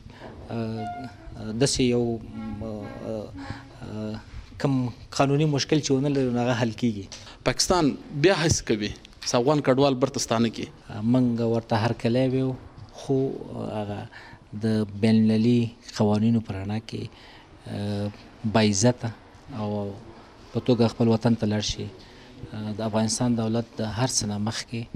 چې داسې یو کوم قانوني مشکل چې ونه لري هغه حل کېږي. پاکستان بیا هڅه کوي چې افغان کډوال برته ستانه کړي. موږ ورته هرکلی ویو خو هغه د بین المللي قوانینو په رڼا کې باعزته او په توګه خپل وطن ته لاړ شي. د افغانستان دولت د هر څه نه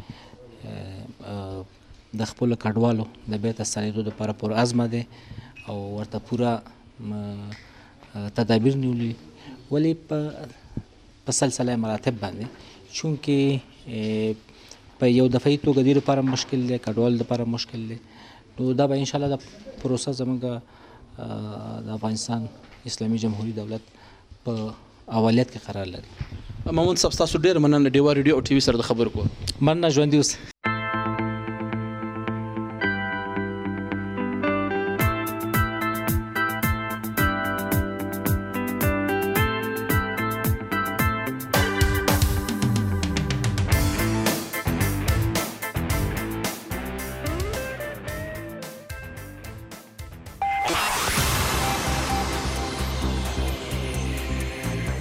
مخکې د خپلو کډوالو د بیرته ستنېدو دپاره پرعزمه دی او ورته پوره تدابیر نیولي. ولې په په سلسله مراتب باندې چونکې په یو دفعي توګه دې لپاره مشکل دی کډوال لپاره مشکل دی نو دا به انشاءالله د پروسه زموږ د افغانستان اسلامي جمهوریت دولت په اولیت کې قرار لري. محمود صاحب تاسو ډېر مننه ډیوا ریډیو او ټي وي سره د خبرو کو مننه ژوندي اوسئ.